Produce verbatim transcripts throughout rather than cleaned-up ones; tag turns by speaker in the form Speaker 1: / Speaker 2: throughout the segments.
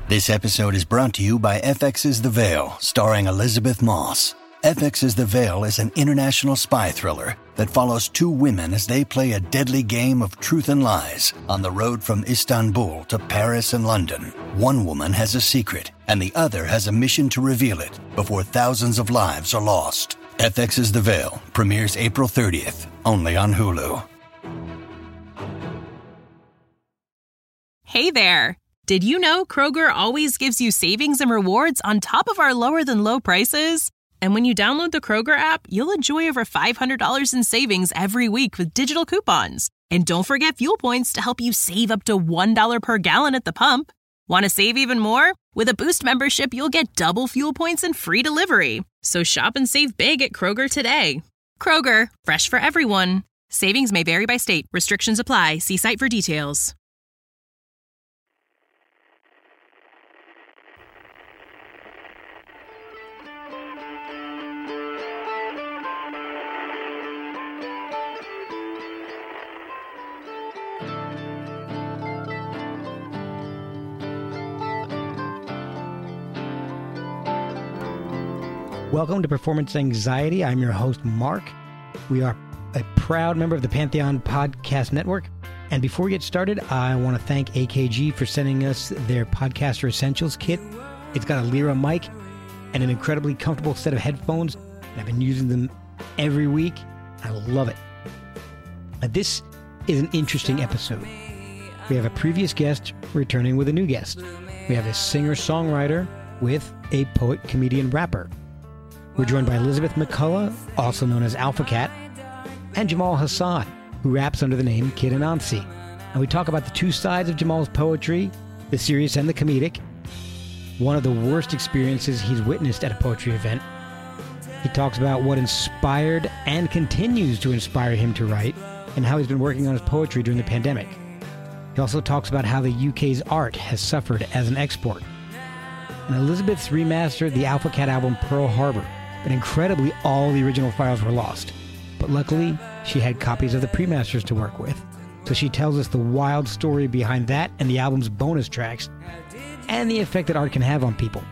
Speaker 1: This episode is brought to you by F X's The Veil, starring Elizabeth Moss. F X's The Veil is an international spy thriller that follows two women as they play a deadly game of truth and lies on the road from Istanbul to Paris and London. One woman has a secret, and the other has a mission to reveal it before thousands of lives are lost. F X's The Veil premieres April thirtieth, only on Hulu.
Speaker 2: Hey there! Did you know Kroger always gives you savings and rewards on top of our lower-than-low prices? And when you download the Kroger app, you'll enjoy over five hundred dollars in savings every week with digital coupons. And don't forget fuel points to help you save up to one dollar per gallon at the pump. Want to save even more? With a Boost membership, you'll get double fuel points and free delivery. So shop and save big at Kroger today. Kroger, fresh for everyone. Savings may vary by state. Restrictions apply. See site for details.
Speaker 3: Welcome to Performance Anxiety. I'm your host, Mark. We are a proud member of the Pantheon Podcast Network. And before we get started, I want to thank A K G for sending us their Podcaster Essentials kit. It's got a Lyra mic and an incredibly comfortable set of headphones. And I've been using them every week. I love it. Now, this is an interesting episode. We have a previous guest returning with a new guest. We have a singer-songwriter with a poet, comedian, rapper. We're joined by Elizabeth McCullough, also known as Alpha Cat, and Jamal Hassan, who raps under the name Kid Anansi. And we talk about the two sides of Jamal's poetry, the serious and the comedic, one of the worst experiences he's witnessed at a poetry event. He talks about what inspired and continues to inspire him to write, and how he's been working on his poetry during the pandemic. He also talks about how the U K's art has suffered as an export. And Elizabeth's remastered the Alpha Cat album Pearl Harbor, but incredibly all the original files were lost. But luckily, she had copies of the pre-masters to work with. So she tells us the wild story behind that and the album's bonus tracks, and the effect that art can have on people.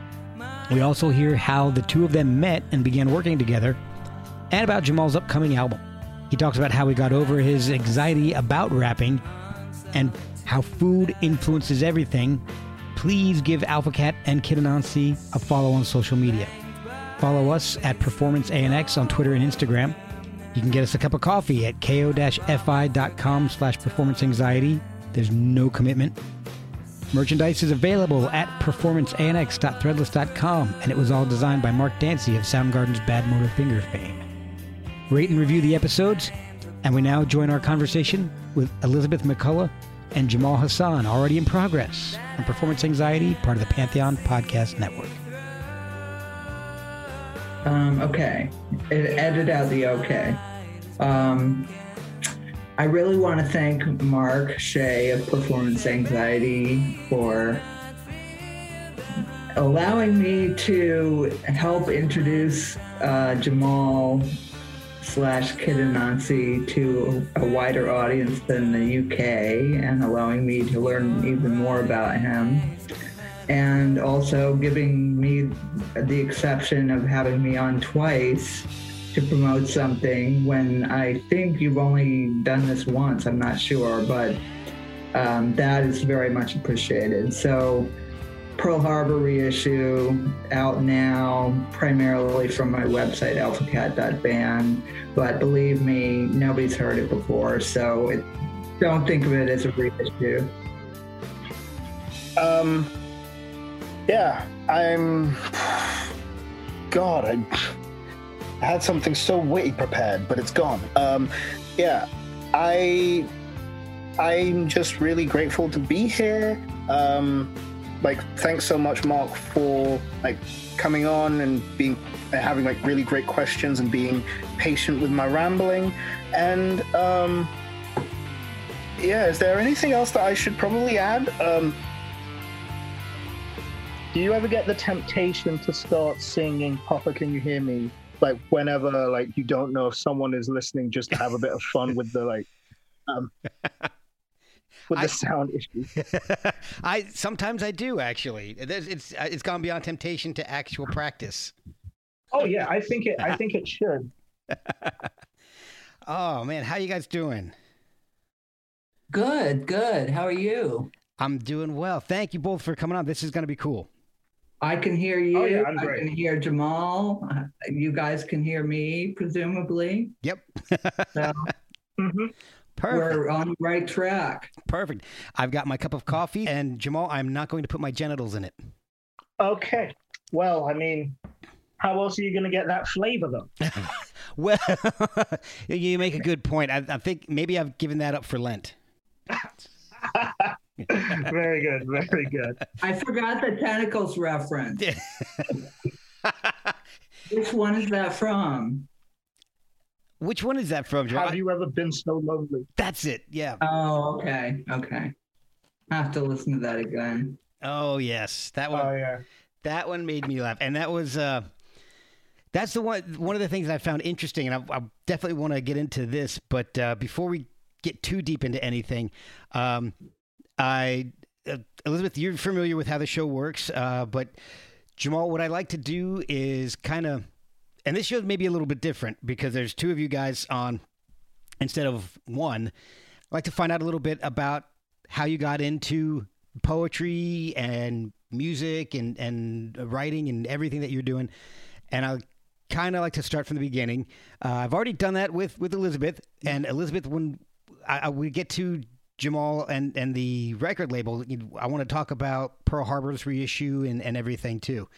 Speaker 3: We also hear how the two of them met and began working together, and about Jamal's upcoming album. He talks about how he got over his anxiety about rapping, and how food influences everything. Please give Alpha Cat and Kid Anansi a follow on social media. Follow us at Performance A N X on Twitter and Instagram. You can get us a cup of coffee at ko-fi.com slash performance anxiety. There's no commitment. Merchandise is available at performance a n x dot threadless dot com, and it was all designed by Mark Dancy of Soundgarden's Bad Motor Finger fame. Rate and review the episodes, and we now join our conversation with Elizabeth McCullough and Jamal Hassan, already in progress on Performance Anxiety, part of the Pantheon Podcast Network.
Speaker 4: Um, okay. It, edit out the okay. Um, I really want to thank Mark Shea of Performance Anxiety for allowing me to help introduce uh, Jamal slash Kid Anansi to a wider audience than the U K, and allowing me to learn even more about him. And also giving me the exception of having me on twice to promote something when I think you've only done this once. I'm not sure, but um, that is very much appreciated. So Pearl Harbor reissue out now, primarily from my website, alpha cat dot band. But believe me, nobody's heard it before, so it, don't think of it as a reissue.
Speaker 5: Um... Yeah, I'm... God, I... I had something so witty prepared, but it's gone. Um, yeah, I... I'm just really grateful to be here. Um, like, thanks so much, Mark, for, like, coming on and being... having, like, really great questions and being patient with my rambling. And, um... yeah, is there anything else that I should probably add? Um... Do you ever get the temptation to start singing Papa Can You Hear Me? Like whenever like you don't know if someone is listening, just to have a bit of fun with the like um with the
Speaker 3: I,
Speaker 5: sound issue.
Speaker 3: I sometimes I do actually. There's, it's it's gone beyond temptation to actual practice.
Speaker 6: Oh yeah, I think it. I think it should.
Speaker 3: Oh man, how you guys doing?
Speaker 4: Good, good. How are you?
Speaker 3: I'm doing well. Thank you both for coming on. This is going to be cool.
Speaker 4: I can hear you.
Speaker 6: Oh, yeah, I'm
Speaker 4: I
Speaker 6: great.
Speaker 4: can hear Jamal. Uh, You guys can hear me, presumably.
Speaker 3: Yep.
Speaker 4: So
Speaker 6: Mm-hmm.
Speaker 3: Perfect.
Speaker 4: we're on the right track.
Speaker 3: Perfect. I've got my cup of coffee, and Jamal, I'm not going to put my genitals in it.
Speaker 6: Okay. Well, I mean, how else are you going to get that flavor, though?
Speaker 3: Well, you make a good point. I, I think maybe I've given that up for Lent.
Speaker 6: Very good. Very good.
Speaker 4: I forgot the tentacles reference. Which one is that from?
Speaker 3: Which one is that from, Jamal?
Speaker 6: Have you ever been so lonely?
Speaker 3: That's it. Yeah.
Speaker 4: Oh, okay. Okay. I have to listen to that again.
Speaker 3: Oh yes, that one.
Speaker 6: Oh yeah.
Speaker 3: That one made me laugh, and that was uh, that's the one. One of the things I found interesting, and I, I definitely want to get into this. But uh, before we get too deep into anything, um, I uh, Elizabeth, you're familiar with how the show works, uh, but Jamal, what I like to do is kind of, and this show may be a little bit different because there's two of you guys on instead of one. I like to find out a little bit about how you got into poetry and music and, and writing and everything that you're doing. And I kind of like to start from the beginning. Uh, I've already done that with, with Elizabeth. And Elizabeth, when I, I, we get to Jamal and, and the record label, you, I want to talk about Pearl Harbor's reissue and, and everything too.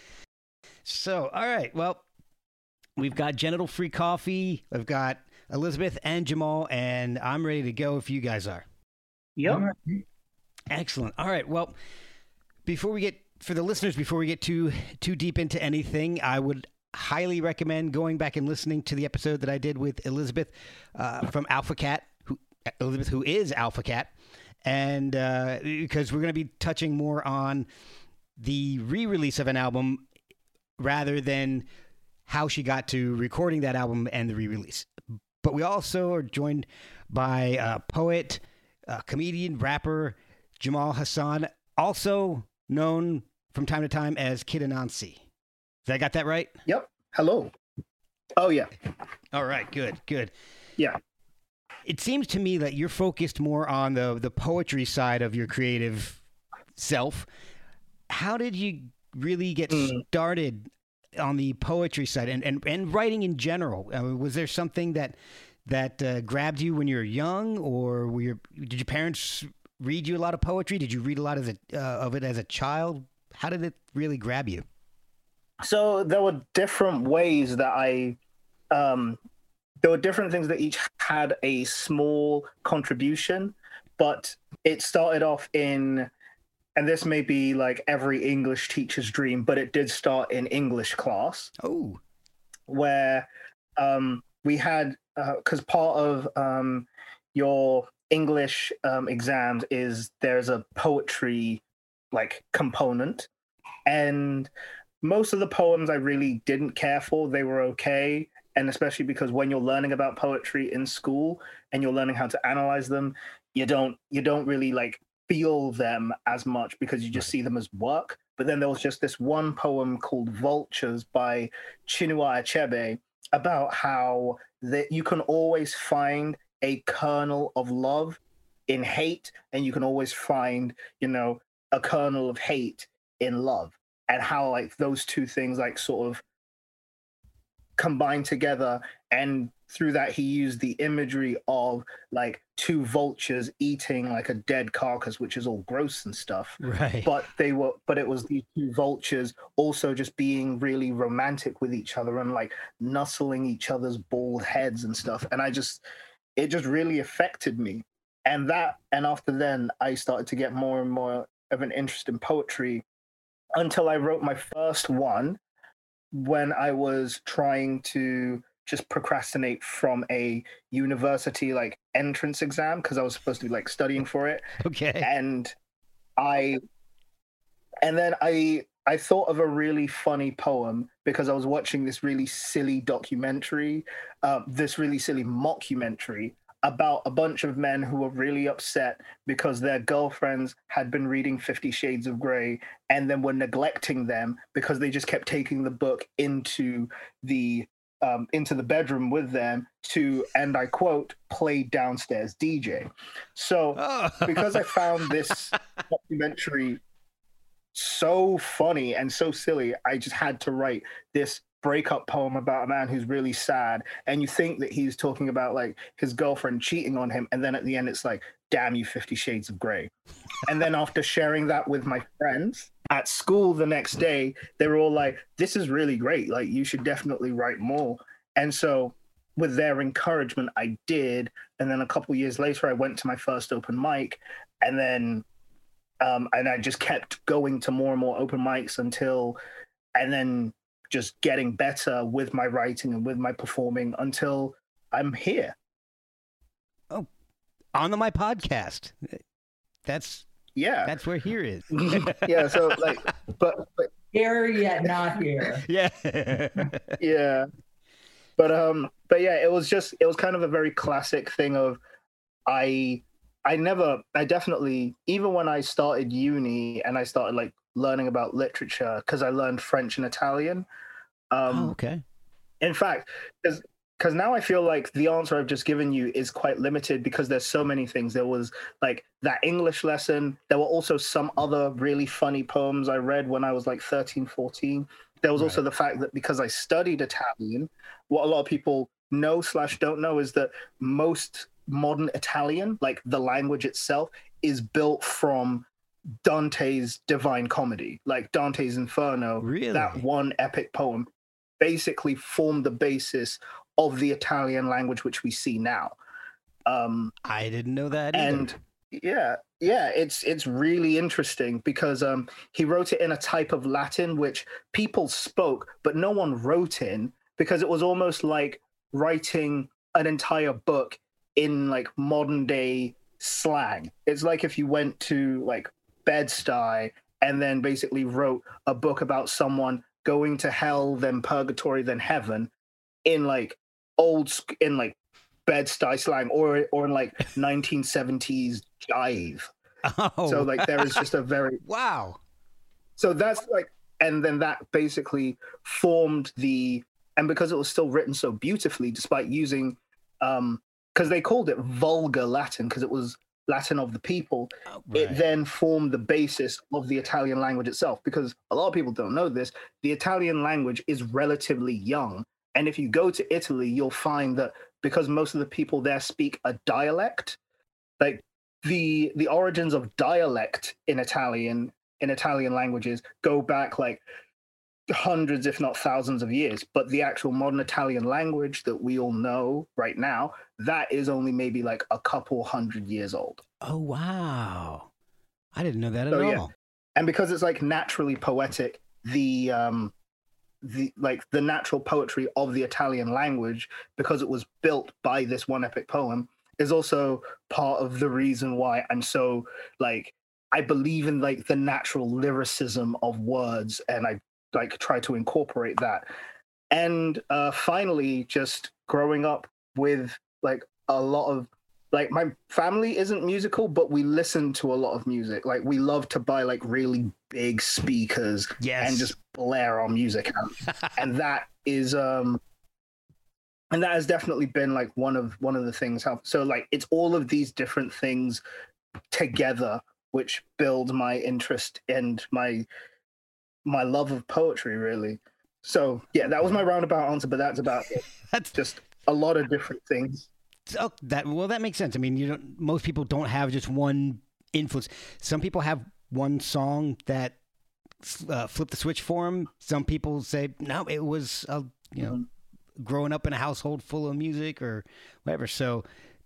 Speaker 3: So, all right. Well, we've got genital-free coffee. We've got Elizabeth and Jamal, and I'm ready to go if you guys are.
Speaker 6: Yep.
Speaker 3: Excellent. All right. Well, before we get, for the listeners, before we get too too deep into anything, I would highly recommend going back and listening to the episode that I did with Elizabeth uh, from Alpha Cat, who, Elizabeth, who is Alpha Cat, and uh, because we're going to be touching more on the re-release of an album rather than how she got to recording that album and the re-release. But we also are joined by a poet, a comedian, rapper, Jamal Hassan, also known from time to time as Kid Anansi. Did I got that right?
Speaker 5: Yep. Hello. Oh, yeah.
Speaker 3: All right. Good. Good.
Speaker 5: Yeah.
Speaker 3: It seems to me that you're focused more on the the poetry side of your creative self. How did you really get
Speaker 5: Mm.
Speaker 3: started on the poetry side and, and, and writing in general? Uh, was there something that that uh, grabbed you when you were young, or were your, did your parents read you a lot of poetry? Did you read a lot as a, uh, of it as a child? How did it really grab you?
Speaker 5: So there were different ways that I, um, there were different things that each had a small contribution, but it started off in, and this may be like every English teacher's dream, but it did start in English class.
Speaker 3: Oh,
Speaker 5: where um, we had, because uh, part of um, your English um, exams is there's a poetry like component, and most of the poems I really didn't care for. They were okay, and especially because when you're learning about poetry in school and you're learning how to analyze them, you don't you don't really like feel them as much because you just see them as work. But then there was just this one poem called Vultures by Chinua Achebe about how that you can always find a kernel of love in hate, and you can always find, you know, a kernel of hate in love, and how like those two things like sort of combine together. And through that, he used the imagery of like two vultures eating like a dead carcass, which is all gross and stuff.
Speaker 3: right.
Speaker 5: But they were, but it was these two vultures also just being really romantic with each other and like nuzzling each other's bald heads and stuff. And I just, it just really affected me. And that, and after then, I started to get more and more of an interest in poetry until I wrote my first one when I was trying to just procrastinate from a university like entrance exam because I was supposed to be like studying for it.
Speaker 3: Okay.
Speaker 5: And I, and then I, I thought of a really funny poem because I was watching this really silly documentary, uh, this really silly mockumentary about a bunch of men who were really upset because their girlfriends had been reading Fifty Shades of Grey and then were neglecting them because they just kept taking the book into the um, into the bedroom with them to, and I quote, play downstairs D J. So oh. because I found this documentary so funny and so silly, I just had to write this breakup poem about a man who's really sad, and you think that he's talking about like his girlfriend cheating on him, and then at the end it's like, damn you, Fifty Shades of Grey. And then after sharing that with my friends at school the next day, they were all like, this is really great, like you should definitely write more. And so with their encouragement I did, and then a couple years later I went to my first open mic, and then um and I just kept going to more and more open mics until, and then just getting better with my writing and with my performing until I'm here.
Speaker 3: Oh, on the my podcast. That's
Speaker 5: yeah.
Speaker 3: That's where here is.
Speaker 5: yeah. So like, but, but
Speaker 4: here yet not here.
Speaker 3: Yeah.
Speaker 5: yeah. But um, but yeah, it was just it was kind of a very classic thing of I I never I definitely even when I started uni and I started like learning about literature because I learned French and Italian. Um,
Speaker 3: oh, okay.
Speaker 5: In fact, because because now I feel like the answer I've just given you is quite limited because there's so many things. There was like that English lesson. There were also some other really funny poems I read when I was like thirteen, fourteen. There was right. also the fact that because I studied Italian, what a lot of people know slash don't know is that most modern Italian, like the language itself, is built from Dante's Divine Comedy, like Dante's Inferno.
Speaker 3: Really?
Speaker 5: That one epic poem basically formed the basis of the Italian language which we see now. Um,
Speaker 3: I didn't know that either.
Speaker 5: And yeah, yeah, it's it's really interesting because um, he wrote it in a type of Latin which people spoke, but no one wrote in because it was almost like writing an entire book in like modern day slang. It's like if you went to like Bed-Stuy and then basically wrote a book about someone going to hell, then purgatory, then heaven in like old in like Bed-Stuy slang or or in like nineteen seventies jive.
Speaker 3: Oh.
Speaker 5: So like there is just a very
Speaker 3: wow.
Speaker 5: So that's like, and then that basically formed the, and because it was still written so beautifully despite using um because they called it vulgar Latin because it was Latin of the people, oh, right. It then formed the basis of the Italian language itself, because a lot of people don't know this, the Italian language is relatively young. And if you go to Italy, you'll find that because most of the people there speak a dialect, like the the origins of dialect in Italian, in Italian languages go back like hundreds, if not thousands of years. But the actual modern Italian language that we all know right now, that is only maybe like a couple hundred years old.
Speaker 3: Oh, wow. I didn't know that at
Speaker 5: so,
Speaker 3: all.
Speaker 5: Yeah. And because it's like naturally poetic, the um the like the natural poetry of the Italian language, because it was built by this one epic poem, is also part of the reason why I'm so like I believe in like the natural lyricism of words, and I like try to incorporate that. And uh finally, just growing up with like a lot of like my family isn't musical, but we listen to a lot of music. Like we love to buy like really big speakers
Speaker 3: yes.
Speaker 5: and just blare our music out. And that is um and that has definitely been like one of one of the things how so like it's all of these different things together which build my interest and my my love of poetry, really. So yeah, that was my roundabout answer, but that's about it. That's just a lot of different things.
Speaker 3: Oh, that well, that makes sense. I mean, you don't. Most people don't have just one influence. Some people have one song that uh, flipped the switch for them. Some people say no, it was uh, you know, mm-hmm. growing up in a household full of music or whatever. So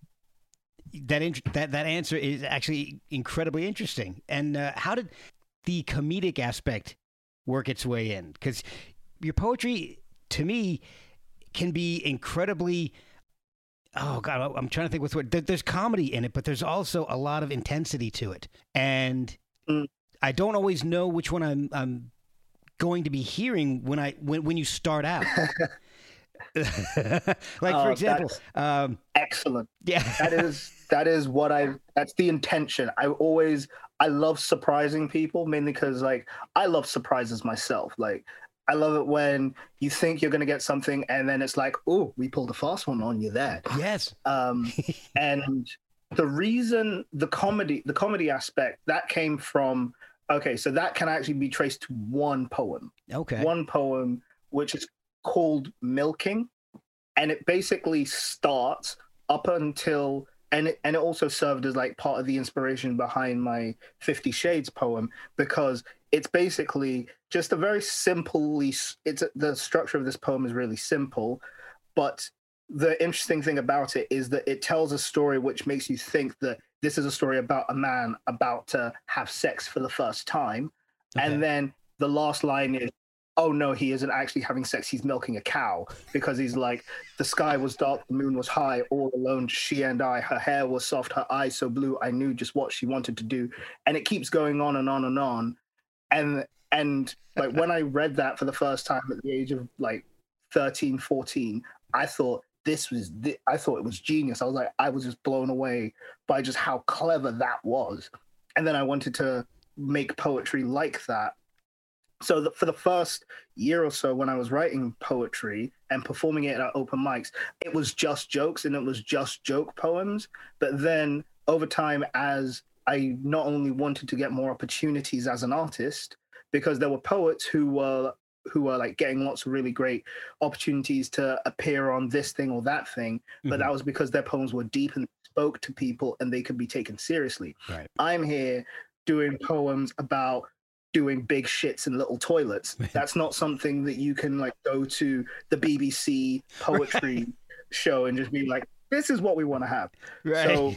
Speaker 3: that int- that that answer is actually incredibly interesting. And uh, how did the comedic aspect work its way in? Because your poetry, to me, can be incredibly. Oh God, I'm trying to think what's the word. There's comedy in it, but there's also a lot of intensity to it, and mm. I don't always know which one I'm I'm going to be hearing when I when when you start out. like, for
Speaker 5: Uh,
Speaker 3: example, um,
Speaker 5: Excellent.
Speaker 3: yeah.
Speaker 5: That is that is what I. That's the intention. I always I love surprising people, mainly because like I love surprises myself. Like I love it when you think you're gonna get something and then it's like, oh, we pulled a fast one on you there.
Speaker 3: Yes.
Speaker 5: Um, and the reason the comedy the comedy aspect that came from okay, so that can actually be traced to one poem.
Speaker 3: Okay.
Speaker 5: One poem which is called Milking, and it basically starts up until and it, and it also served as like part of the inspiration behind my Fifty Shades poem, because it's basically just a very simply it's the structure of this poem is really simple, but the interesting thing about it is that it tells a story which makes you think that this is a story about a man about to have sex for the first time. Okay. And then the last line is, oh no, he isn't actually having sex, he's milking a cow, because he's like, the sky was dark, the moon was high, all alone, she and I, her hair was soft, her eyes so blue, I knew just what she wanted to do. And it keeps going on and on and on. And and like when I read that for the first time at the age of like thirteen, fourteen, I thought this was, th- I thought it was genius. I was like, I was just blown away by just how clever that was. And then I wanted to make poetry like that. So the, for the first year or so when I was writing poetry and performing it at open mics, it was just jokes and it was just joke poems. But then over time, as I not only wanted to get more opportunities as an artist, because there were poets who were who were like getting lots of really great opportunities to appear on this thing or that thing, but mm-hmm. that was because their poems were deep and spoke to people and they could be taken seriously.
Speaker 3: Right.
Speaker 5: I'm here doing poems about doing big shits in little toilets. That's not something that you can like go to the B B C poetry right. show and just be like, this is what we want to have. Right. So,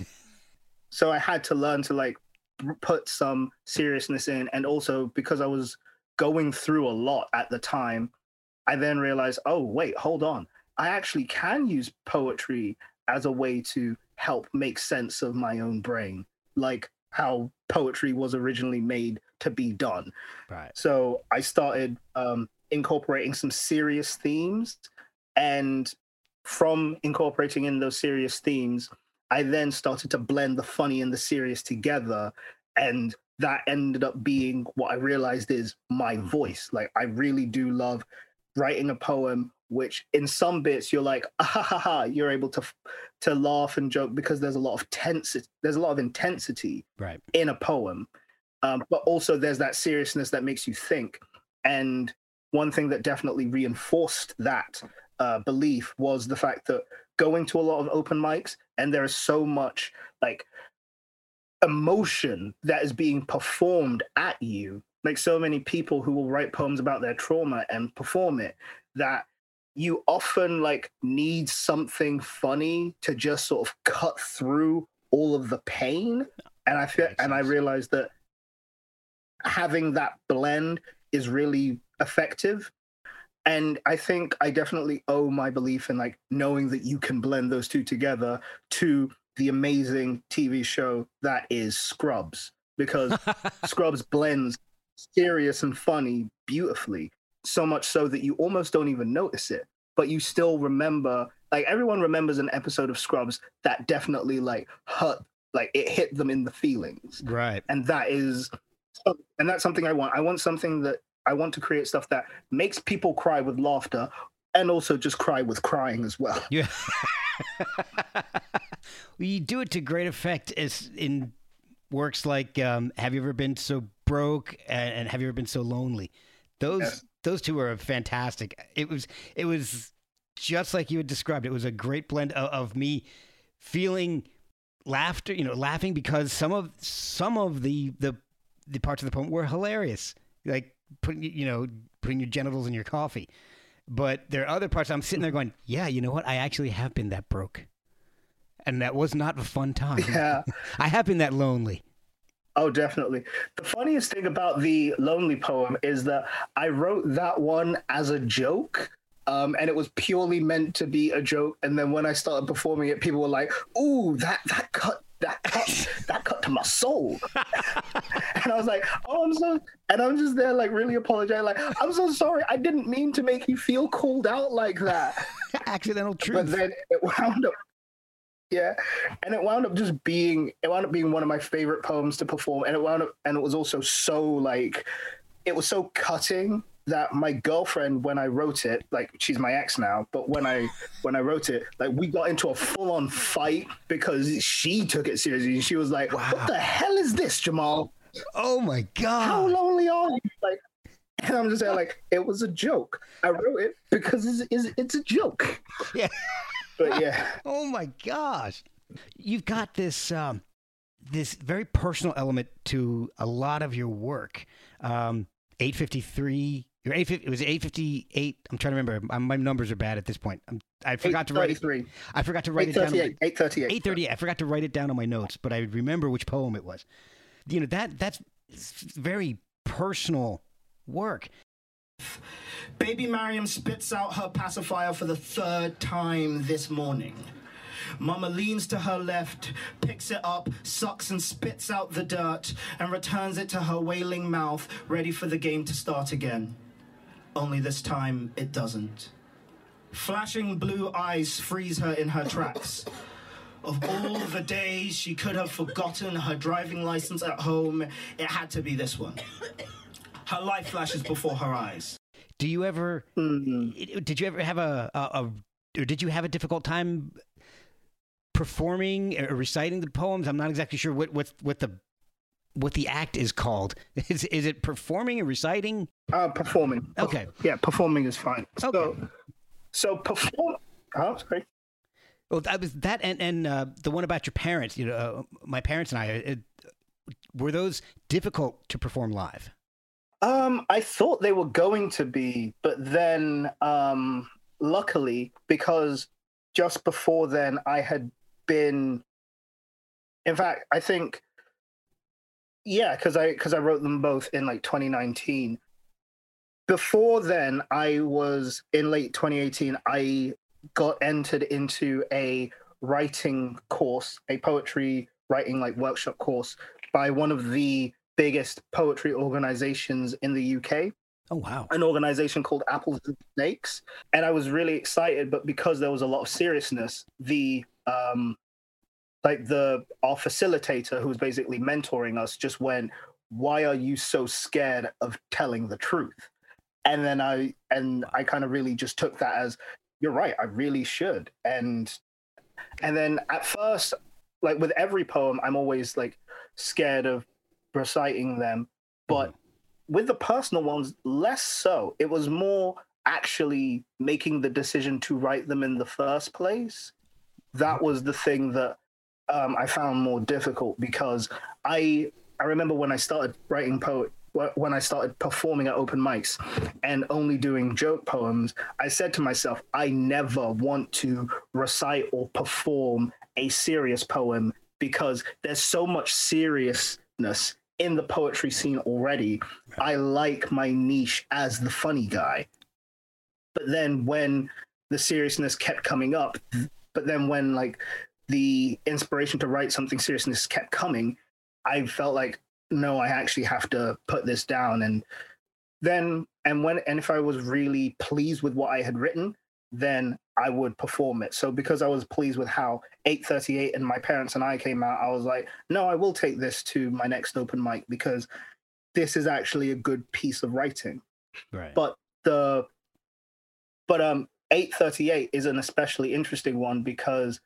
Speaker 5: so I had to learn to like put some seriousness in. And also because I was going through a lot at the time, I then realized, oh, wait, hold on. I actually can use poetry as a way to help make sense of my own brain, like how poetry was originally made to be done.
Speaker 3: Right.
Speaker 5: So I started um, incorporating some serious themes, and from incorporating in those serious themes, I then started to blend the funny and the serious together, and that ended up being what I realized is my voice. Like, I really do love writing a poem, which in some bits you're like, ah, ha, ha, ha, you're able to to laugh and joke because there's a lot of tense, there's a lot of intensity
Speaker 3: right.
Speaker 5: in a poem. Um, but also there's that seriousness that makes you think. And one thing that definitely reinforced that uh, belief was the fact that going to a lot of open mics, and there is so much like emotion that is being performed at you, like so many people who will write poems about their trauma and perform it, that you often like need something funny to just sort of cut through all of the pain. And I feel, and I realized that having that blend is really effective. And I think I definitely owe my belief in like knowing that you can blend those two together to the amazing T V show that is Scrubs, because Scrubs blends serious and funny beautifully, so much so that you almost don't even notice it, but you still remember, like everyone remembers an episode of Scrubs that definitely like hurt, like it hit them in the feelings.
Speaker 3: Right.
Speaker 5: And that is, and that's something I want. I want something that I want to create stuff that makes people cry with laughter and also just cry with crying as well.
Speaker 3: Yeah. Well, you do it to great effect as in works like um, Have You Ever Been So Broke and, and Have You Ever Been So Lonely? Those yes. those two are fantastic. It was it was just like you had described. It was a great blend of, of me feeling laughter, you know, laughing because some of some of the the the parts of the poem were hilarious, like putting you know putting your genitals in your coffee. But there are other parts I'm sitting there going, yeah, you know what? I actually have been that broke. And that was not a fun time.
Speaker 5: Yeah.
Speaker 3: I have been that lonely.
Speaker 5: Oh, definitely. The funniest thing about the Lonely poem is that I wrote that one as a joke Um, and it was purely meant to be a joke. And then when I started performing it, people were like, "Ooh, that that cut, that cut, that cut to my soul." And I was like, "Oh, I'm so," and I'm just there like really apologizing, like, "I'm so sorry, I didn't mean to make you feel called out like that."
Speaker 3: Accidental truth.
Speaker 5: But then it wound up, yeah, and it wound up just being, it wound up being one of my favorite poems to perform, and it wound up, and it was also so like, it was so cutting. That my girlfriend, when I wrote it, like she's my ex now, but when I when I wrote it, like we got into a full-on fight because she took it seriously. She was like, wow. "What the hell is this, Jamal?
Speaker 3: Oh my god!
Speaker 5: How lonely are you?" Like, and I'm just saying, like, it was a joke. I wrote it because it's it's, it's a joke.
Speaker 3: Yeah.
Speaker 5: But yeah.
Speaker 3: Oh my gosh, you've got this um, this very personal element to a lot of your work. Um, eight fifty-three. You're eight fifty, it was eight fifty-eight. I'm trying to remember. I'm, my numbers are bad at this point. I'm, I forgot to write it. I forgot to write it down.
Speaker 5: eight thirty-eight.
Speaker 3: eight thirty-eight. I forgot to write it down on my notes, but I remember which poem it was. You know, that that's very personal work.
Speaker 7: Baby Mariam spits out her pacifier for the third time this morning. Mama leans to her left, picks it up, sucks and spits out the dirt, and returns it to her wailing mouth, ready for the game to start again. Only this time, it doesn't. Flashing blue eyes freeze her in her tracks. Of all the days she could have forgotten her driving license at home, it had to be this one. Her life flashes before her eyes.
Speaker 3: Do you ever, mm-hmm. did you ever have a, a, a, or did you have a difficult time performing or reciting the poems? I'm not exactly sure what what what the what the act is called. Is is it performing or reciting?
Speaker 5: Uh, performing.
Speaker 3: Okay.
Speaker 5: Yeah, performing is fine.
Speaker 3: Okay.
Speaker 5: So, so perform. Oh, sorry.
Speaker 3: Well, that was that, and and uh, the one about your parents. You know, uh, my parents and I. It, were those difficult to perform live?
Speaker 5: Um, I thought they were going to be, but then, um, luckily, because just before then, I had been, in fact, I think, yeah, because I because I wrote them both in like twenty nineteen. Before then, I was in late twenty eighteen. I got entered into a writing course, a poetry writing like workshop course by one of the biggest poetry organizations in the U K.
Speaker 3: Oh, wow.
Speaker 5: An organization called Apples and Snakes. And I was really excited, but because there was a lot of seriousness, the um, like the our facilitator, who was basically mentoring us, just went, "Why are you so scared of telling the truth?" And then I and I kind of really just took that as, you're right, I really should. And and then at first, like with every poem, I'm always like scared of reciting them, but with the personal ones, less so. It was more actually making the decision to write them in the first place. That was the thing that um, I found more difficult, because I I remember when I started writing poet, when I started performing at open mics and only doing joke poems, I said to myself, I never want to recite or perform a serious poem, because there's so much seriousness in the poetry scene already. I like my niche as the funny guy. But then when the seriousness kept coming up, but then when like the inspiration to write something seriousness kept coming, I felt like, no, I actually have to put this down. And then, and when, and if I was really pleased with what I had written, then I would perform it. So because I was pleased with how eight thirty-eight and my parents and I came out, I was like, no, I will take this to my next open mic, because this is actually a good piece of writing.
Speaker 3: Right.
Speaker 5: But the, but um, eight thirty-eight is an especially interesting one, because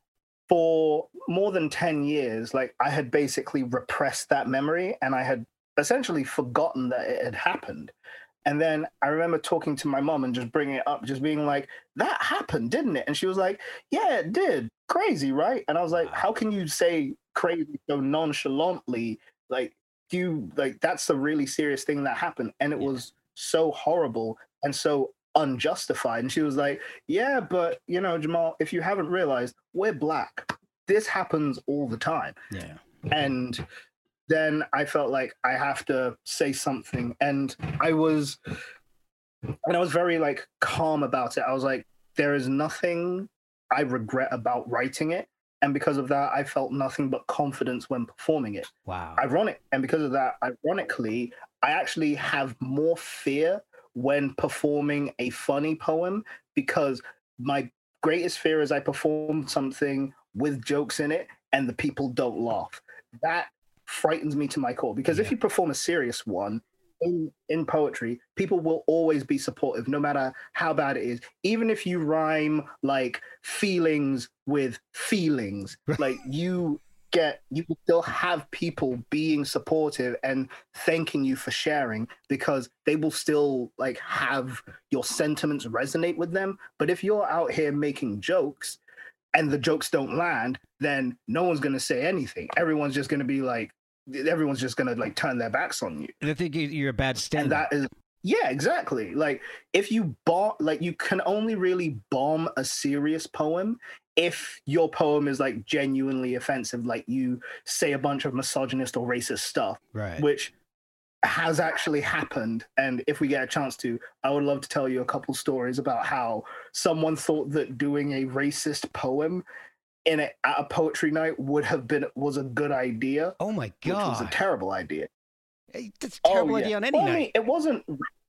Speaker 5: for more than ten years, like I had basically repressed that memory, and I had essentially forgotten that it had happened. And then I remember talking to my mom and just bringing it up, just being like, that happened, didn't it? And she was like, yeah, it did. Crazy, right? And I was like, how can you say crazy so nonchalantly? Like, do you, like, that's a really serious thing that happened. And it yeah. was so horrible and so unjustified. And she was like, yeah, but, you know, Jamal, if you haven't realized, we're Black. This happens all the time.
Speaker 3: Yeah.
Speaker 5: And then I felt like I have to say something. And I was, and I was very like calm about it. I was like, there is nothing I regret about writing it. And because of that, I felt nothing but confidence when performing it.
Speaker 3: Wow.
Speaker 5: Ironic. And because of that, ironically, I actually have more fear when performing a funny poem, because my greatest fear is I perform something with jokes in it and the people don't laugh. That frightens me to my core, because yeah. if you perform a serious one in, in poetry, people will always be supportive, no matter how bad it is. Even if you rhyme like feelings with feelings, like you get, you will still have people being supportive and thanking you for sharing, because they will still like have your sentiments resonate with them. But if you're out here making jokes and the jokes don't land, then no one's going to say anything. Everyone's just going to be like, everyone's just going to like turn their backs on you.
Speaker 3: And I think you're a bad stand.
Speaker 5: And that is, yeah, exactly. Like if you bomb, like you can only really bomb a serious poem if your poem is like genuinely offensive, like you say a bunch of misogynist or racist stuff,
Speaker 3: right?
Speaker 5: Which has actually happened. And if we get a chance to, I would love to tell you a couple stories about how someone thought that doing a racist poem in a, at a poetry night would have been was a good idea.
Speaker 3: Oh my god,
Speaker 5: which was a terrible idea.
Speaker 3: Hey, that's a terrible
Speaker 5: oh, yeah.
Speaker 3: idea on any
Speaker 5: well,
Speaker 3: night.
Speaker 5: I mean, it wasn't.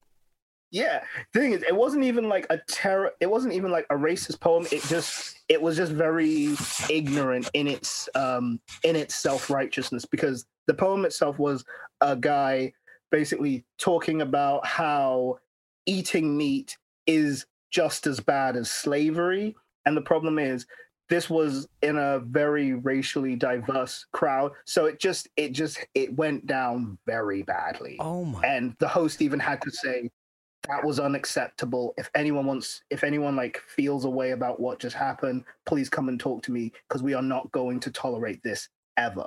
Speaker 5: Yeah, the thing is, it wasn't even like a terror. It wasn't even like a racist poem. It just, it was just very ignorant in its, um, in its self-righteousness, because the poem itself was a guy basically talking about how eating meat is just as bad as slavery, and the problem is, this was in a very racially diverse crowd, so it just, it just, it went down very badly.
Speaker 3: Oh my!
Speaker 5: And the host even had to say, that was unacceptable. If anyone wants, if anyone like feels a way about what just happened, please come and talk to me, because we are not going to tolerate this ever.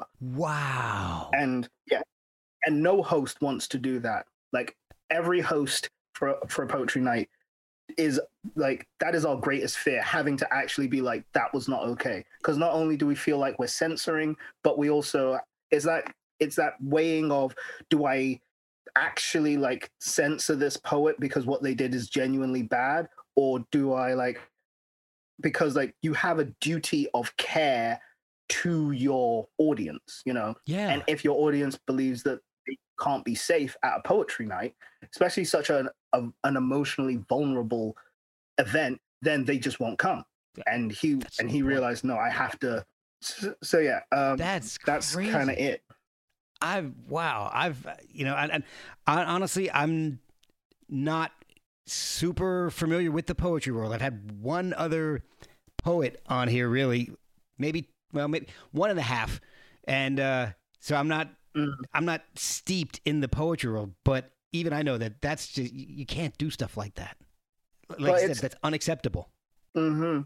Speaker 3: Wow.
Speaker 5: And yeah, and no host wants to do that. Like every host for for a poetry night is like, that is our greatest fear, having to actually be like, that was not okay. Because not only do we feel like we're censoring, but we also, is that, it's that weighing of, do I actually like censor this poet because what they did is genuinely bad, or do I like, because like you have a duty of care to your audience, you know?
Speaker 3: Yeah.
Speaker 5: And if your audience believes that they can't be safe at a poetry night, especially such an a, an emotionally vulnerable event, then they just won't come. And he that's and he point. realized, no, I have to. So, so yeah, um,
Speaker 3: that's
Speaker 5: that's kind of it.
Speaker 3: I've wow, I've you know, and, and I, honestly, I'm not super familiar with the poetry world. I've had one other poet on here, really, maybe well, maybe one and a half, and uh, so I'm not mm. I'm not steeped in the poetry world. But even I know that that's just, you can't do stuff like that. Like well, I said, that's unacceptable.
Speaker 5: Mm-hmm.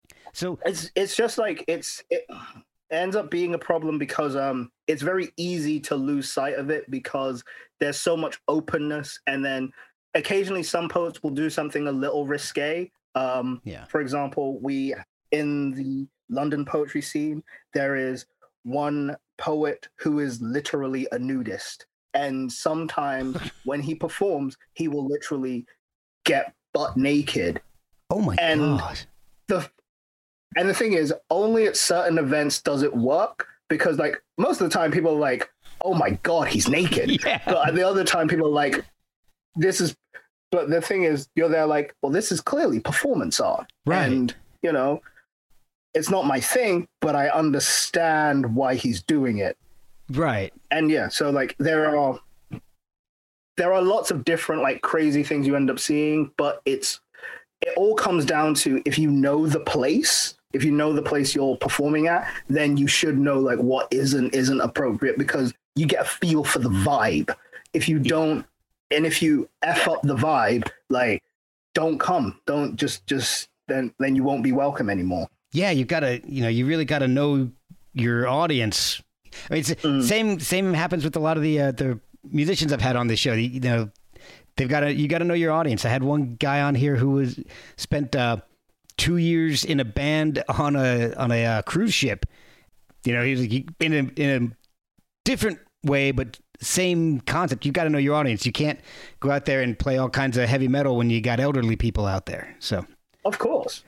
Speaker 3: So
Speaker 5: it's it's just like it's it ends up being a problem because um it's very easy to lose sight of it because there's so much openness, and then occasionally some poets will do something a little risque. Um,
Speaker 3: yeah.
Speaker 5: For example, we in the London poetry scene, there is one poet who is literally a nudist, and sometimes when he performs, he will literally get butt naked.
Speaker 3: Oh my
Speaker 5: and
Speaker 3: god!
Speaker 5: The and the thing is, only at certain events does it work, because like most of the time people are like, "Oh my god, he's naked,"
Speaker 3: yeah.
Speaker 5: But at the other time people are like, "This is." But the thing is, you're there like, well, this is clearly performance art,
Speaker 3: right?
Speaker 5: And you know, it's not my thing, but I understand why he's doing it,
Speaker 3: right?
Speaker 5: And yeah, so like there are there are lots of different like crazy things you end up seeing, but it's it all comes down to if you know the place, if you know the place you're performing at, then you should know like what is and isn't appropriate, because you get a feel for the vibe. If you don't. And if you F up the vibe, like, don't come. Don't just, just then, then you won't be welcome anymore.
Speaker 3: Yeah, you've got to, you know, you really got to know your audience. I mean, it's mm. same, same happens with a lot of the uh, the musicians I've had on this show. You know, they've got to, you got to know your audience. I had one guy on here who was spent uh, two years in a band on a on a uh, cruise ship. You know, he was he, in a in a different way, but same concept. You've got to know your audience. You can't go out there and play all kinds of heavy metal when you got elderly people out there. So,
Speaker 6: of course.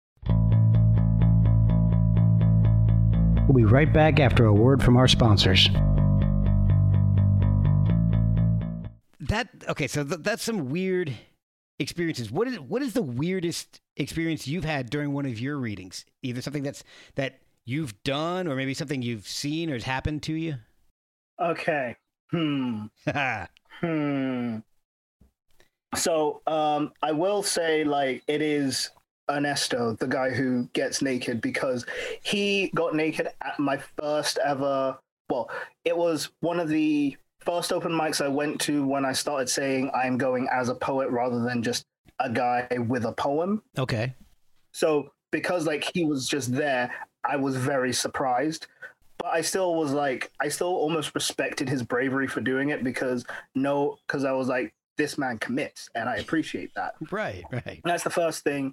Speaker 3: We'll be right back after a word from our sponsors. That okay, so th- that's some weird experiences. What is what is the weirdest experience you've had during one of your readings? Either something that's that you've done, or maybe something you've seen or has happened to you.
Speaker 5: Okay. Hmm. hmm. So, um, I will say, like, it is Ernesto, the guy who gets naked, because he got naked at my first ever. Well, it was one of the first open mics I went to when I started saying I'm going as a poet rather than just a guy with a poem.
Speaker 3: Okay.
Speaker 5: So because like he was just there, I was very surprised. But I still was like, I still almost respected his bravery for doing it because no, because I was like, this man commits, and I appreciate that.
Speaker 3: Right, right.
Speaker 5: And that's the first thing.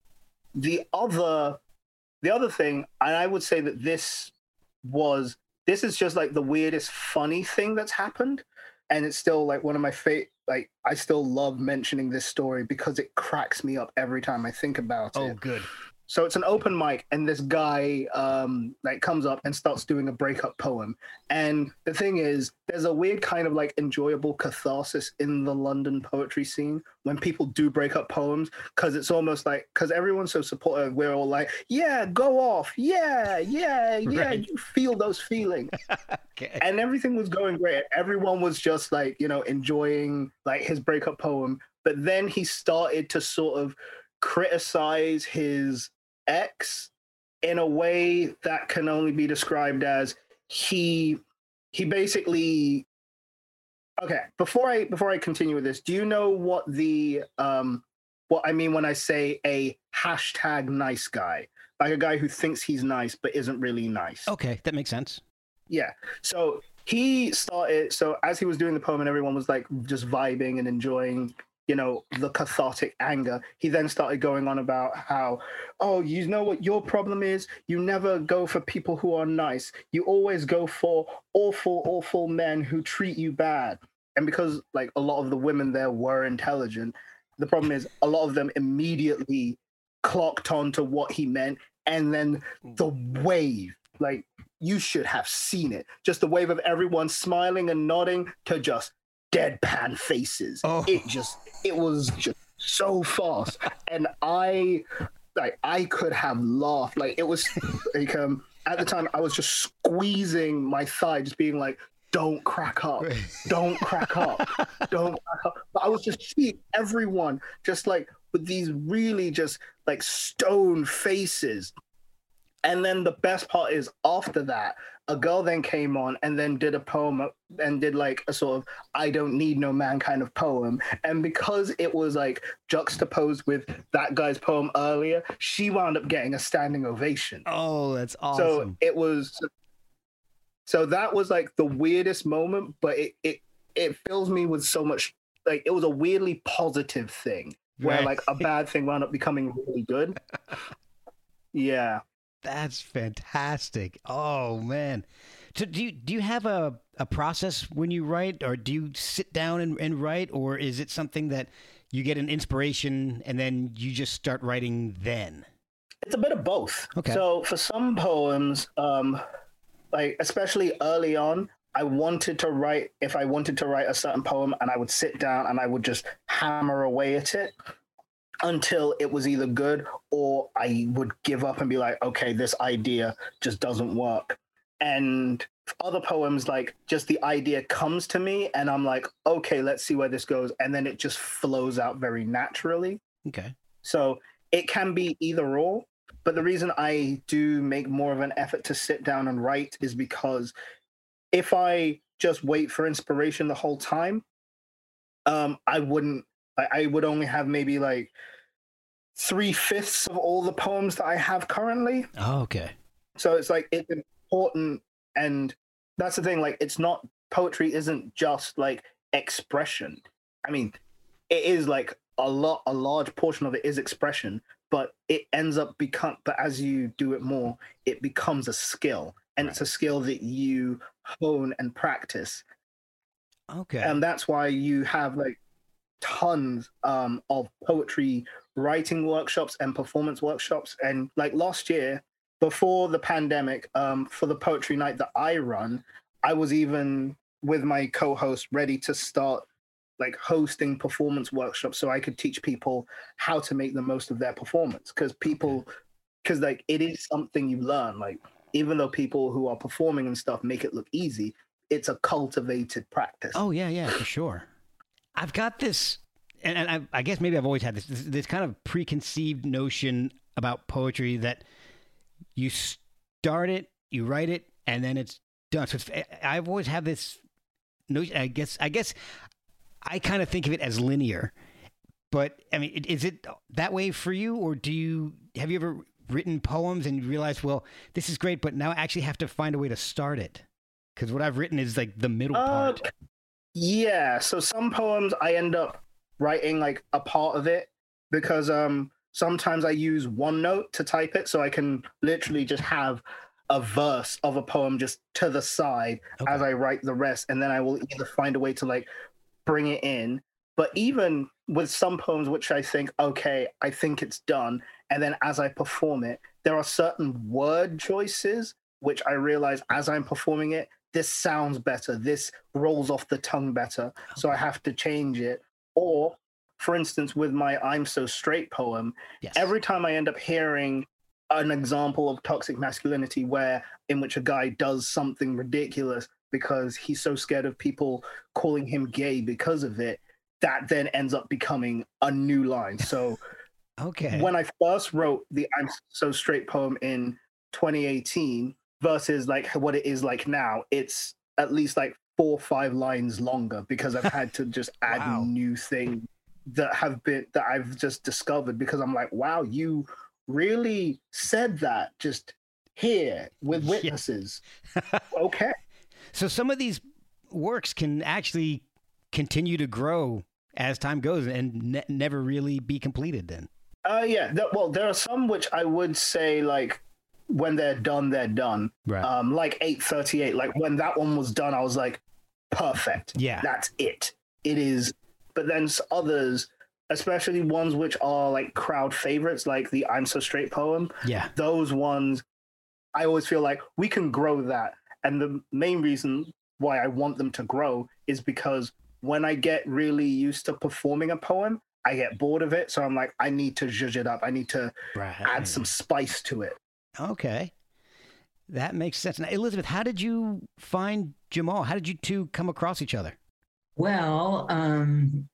Speaker 5: The other, the other thing, and I would say that this was, this is just like the weirdest funny thing that's happened, and it's still like one of my favorite. Like I still love mentioning this story because it cracks me up every time I think about
Speaker 3: oh,
Speaker 5: it.
Speaker 3: Oh, good.
Speaker 5: So it's an open mic, and this guy um, like comes up and starts doing a breakup poem. And the thing is, there's a weird kind of like enjoyable catharsis in the London poetry scene when people do breakup poems, because it's almost like, because everyone's so supportive, we're all like, yeah, go off, yeah, yeah, yeah, right. You feel those feelings. Okay. And everything was going great. Everyone was just like, you know, enjoying like his breakup poem. But then he started to sort of criticize his ex in a way that can only be described as he he basically okay before i before i continue with this, do you know what the um what I mean when I say a hashtag nice guy, like a guy who thinks he's nice but isn't really nice?
Speaker 3: Okay, that makes sense.
Speaker 5: Yeah, so he started, so as he was doing the poem and everyone was like just vibing and enjoying, you know, the cathartic anger, he then started going on about how, oh, you know what your problem is? You never go for people who are nice. You always go for awful, awful men who treat you bad. And because like a lot of the women there were intelligent, the problem is a lot of them immediately clocked on to what he meant. And then the wave, like you should have seen it. Just the wave of everyone smiling and nodding to just deadpan faces. Oh. It just, it was just so fast. And I, like, I could have laughed. Like, it was, like, um, at the time, I was just squeezing my thigh, just being like, don't crack up. Don't crack up. Don't crack up. But I was just seeing everyone just, like, with these really just, like, stone faces. And then the best part is after that, a girl then came on and then did a poem and did like a sort of I don't need no man kind of poem. And because it was like juxtaposed with that guy's poem earlier, she wound up getting a standing ovation.
Speaker 3: Oh, that's awesome.
Speaker 5: So it was, so that was like the weirdest moment, but it, it, it fills me with so much, like it was a weirdly positive thing where right. like a bad thing wound up becoming really good. Yeah.
Speaker 3: That's fantastic. Oh man. So do you do you have a, a process when you write, or do you sit down and, and write, or is it something that you get an inspiration and then you just start writing then?
Speaker 5: It's a bit of both.
Speaker 3: Okay.
Speaker 5: So for some poems, um, like especially early on, I wanted to write, if I wanted to write a certain poem, and I would sit down and I would just hammer away at it until it was either good or I would give up and be like, okay, this idea just doesn't work. And other poems, like just the idea comes to me and I'm like, okay, let's see where this goes. And then it just flows out very naturally.
Speaker 3: Okay.
Speaker 5: So it can be either or. But the reason I do make more of an effort to sit down and write is because if I just wait for inspiration the whole time, um, I wouldn't, I would only have maybe like three fifths of all the poems that I have currently.
Speaker 3: Oh, okay.
Speaker 5: So it's like, it's important. And that's the thing, like, it's not, poetry isn't just like expression. I mean, it is like a lot, a large portion of it is expression, but it ends up become, but as you do it more, it becomes a skill. And right. It's a skill that you hone and practice.
Speaker 3: Okay.
Speaker 5: And that's why you have like tons um, of poetry writing workshops and performance workshops. And like last year, before the pandemic, um, for the poetry night that I run, I was even with my co-host ready to start like hosting performance workshops so I could teach people how to make the most of their performance. Because people, because like it is something you learn. Like even though people who are performing and stuff make it look easy, it's a cultivated practice.
Speaker 3: Oh yeah, yeah, for sure. I've got this, and, and I, I guess maybe I've always had this, this this kind of preconceived notion about poetry that you start it, you write it, and then it's done. So it's, I've always had this notion. I guess I guess I kind of think of it as linear. But I mean, is it that way for you, or do you have you ever written poems and you realize, well, this is great, but now I actually have to find a way to start it? Because what I've written is like the middle
Speaker 5: uh,
Speaker 3: part.
Speaker 5: Yeah. So some poems I end up writing like a part of it because um, sometimes I use OneNote to type it. So I can literally just have a verse of a poem just to the side okay. as I write the rest. And then I will either find a way to like bring it in. But even with some poems, which I think, okay, I think it's done. And then as I perform it, there are certain word choices which I realize as I'm performing it, this sounds better, this rolls off the tongue better, so I have to change it. Or, for instance, with my I'm So Straight poem, yes. every time I end up hearing an example of toxic masculinity where in which a guy does something ridiculous because he's so scared of people calling him gay because of it, that then ends up becoming a new line. So
Speaker 3: okay.
Speaker 5: when I first wrote the I'm So Straight poem in twenty eighteen, versus like what it is like now, it's at least like four or five lines longer because I've had to just add wow. new things that have been that I've just discovered because I'm like, wow, you really said that just here with witnesses. Yeah. Okay.
Speaker 3: So some of these works can actually continue to grow as time goes and ne- never really be completed then.
Speaker 5: Uh, yeah. Th- well, there are some which I would say like when they're done, they're done.
Speaker 3: Right.
Speaker 5: Um, like eight thirty-eight, like when that one was done, I was like, perfect.
Speaker 3: Yeah.
Speaker 5: That's it. It is. But then others, especially ones which are like crowd favorites, like the I'm So Straight poem.
Speaker 3: Yeah.
Speaker 5: Those ones, I always feel like we can grow that. And the main reason why I want them to grow is because when I get really used to performing a poem, I get bored of it. So I'm like, I need to zhuzh it up. I need to right. add some spice to it.
Speaker 3: Okay. That makes sense. Now, Elizabeth, how did you find Jamal? How did you two come across each other?
Speaker 4: Well, um,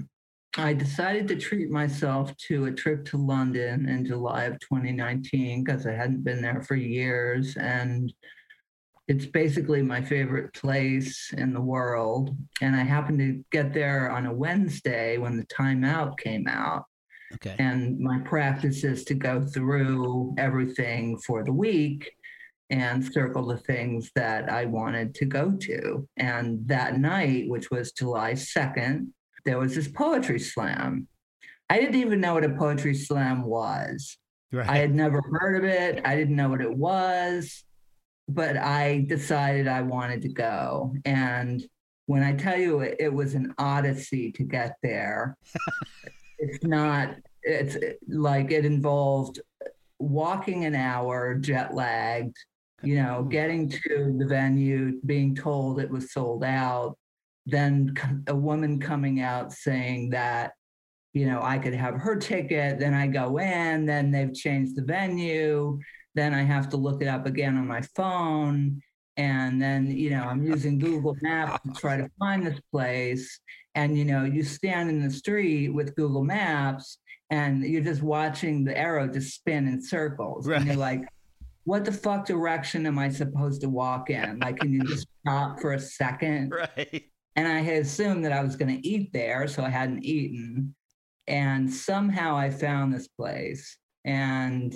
Speaker 4: I decided to treat myself to a trip to London in July of twenty nineteen because I hadn't been there for years. And it's basically my favorite place in the world. And I happened to get there on a Wednesday when the Time Out came out.
Speaker 3: Okay.
Speaker 4: And my practice is to go through everything for the week and circle the things that I wanted to go to. And that night, which was July second, there was this poetry slam. I didn't even know what a poetry slam was.
Speaker 3: Right.
Speaker 4: I had never heard of it. I didn't know what it was, but I decided I wanted to go. And when I tell you it, it was an odyssey to get there, it's not, it's like it involved walking an hour, jet lagged, you know, getting to the venue, being told it was sold out, then a woman coming out saying that, you know, I could have her ticket, then I go in, then they've changed the venue, then I have to look it up again on my phone. And then, you know, I'm using Google Maps to try to find this place. And, you know, you stand in the street with Google Maps and you're just watching the arrow just spin in circles. Right. And you're like, what the fuck direction am I supposed to walk in? Like, can you just stop for a second?
Speaker 3: Right.
Speaker 4: And I had assumed that I was going to eat there, so I hadn't eaten. And somehow I found this place. And,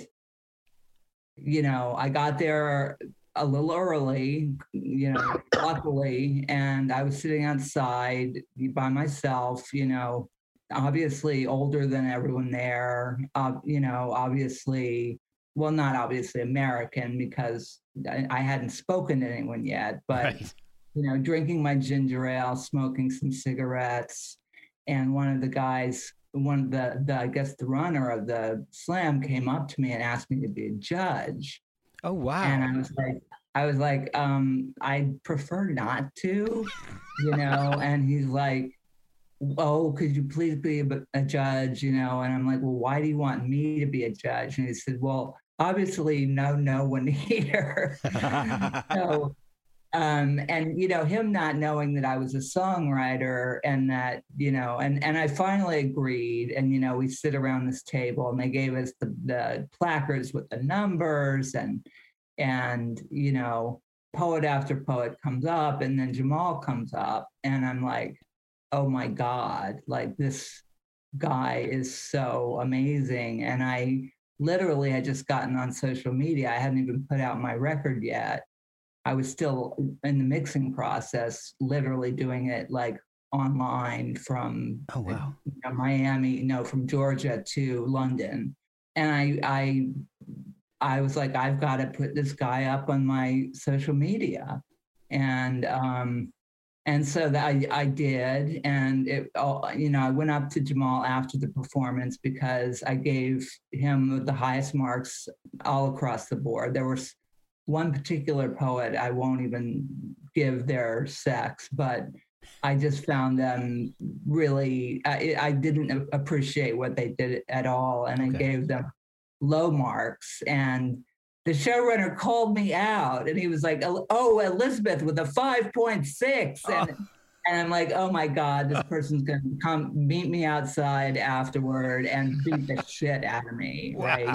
Speaker 4: you know, I got there a little early, you know, luckily, and I was sitting outside by myself, you know, obviously older than everyone there, uh, you know, obviously, well, not obviously American because I, I hadn't spoken to anyone yet, but, right. you know, drinking my ginger ale, smoking some cigarettes. And one of the guys, one of the, the, I guess the runner of the slam came up to me and asked me to be a judge.
Speaker 3: Oh, wow.
Speaker 4: And I was like, I was like, um, I prefer not to, you know, and he's like, oh, could you please be a, a judge, you know? And I'm like, well, why do you want me to be a judge? And he said, well, obviously no, no one here. so, um, and, you know, him not knowing that I was a songwriter and that, you know, and, and I finally agreed. And, you know, we sit around this table and they gave us the, the placards with the numbers and, and, you know, poet after poet comes up and then Jamal comes up and I'm like, oh my God, like this guy is so amazing. And I literally had just gotten on social media. I hadn't even put out my record yet. I was still in the mixing process, literally doing it like online from
Speaker 3: oh, wow.
Speaker 4: you know, Miami, no, from Georgia to London. And I, I, I was like, I've got to put this guy up on my social media. And, um, and so that I, I did. And it, you know, I went up to Jamal after the performance because I gave him the highest marks all across the board. There was one particular poet, I won't even give their sex, but I just found them really, I, I didn't appreciate what they did at all. And okay. I gave them low marks. And the showrunner called me out and he was like, oh, Elizabeth with a five point six. And, oh. and I'm like, oh my God, this person's going to come meet me outside afterward and beat the shit out of me.
Speaker 3: Wow.
Speaker 4: Right.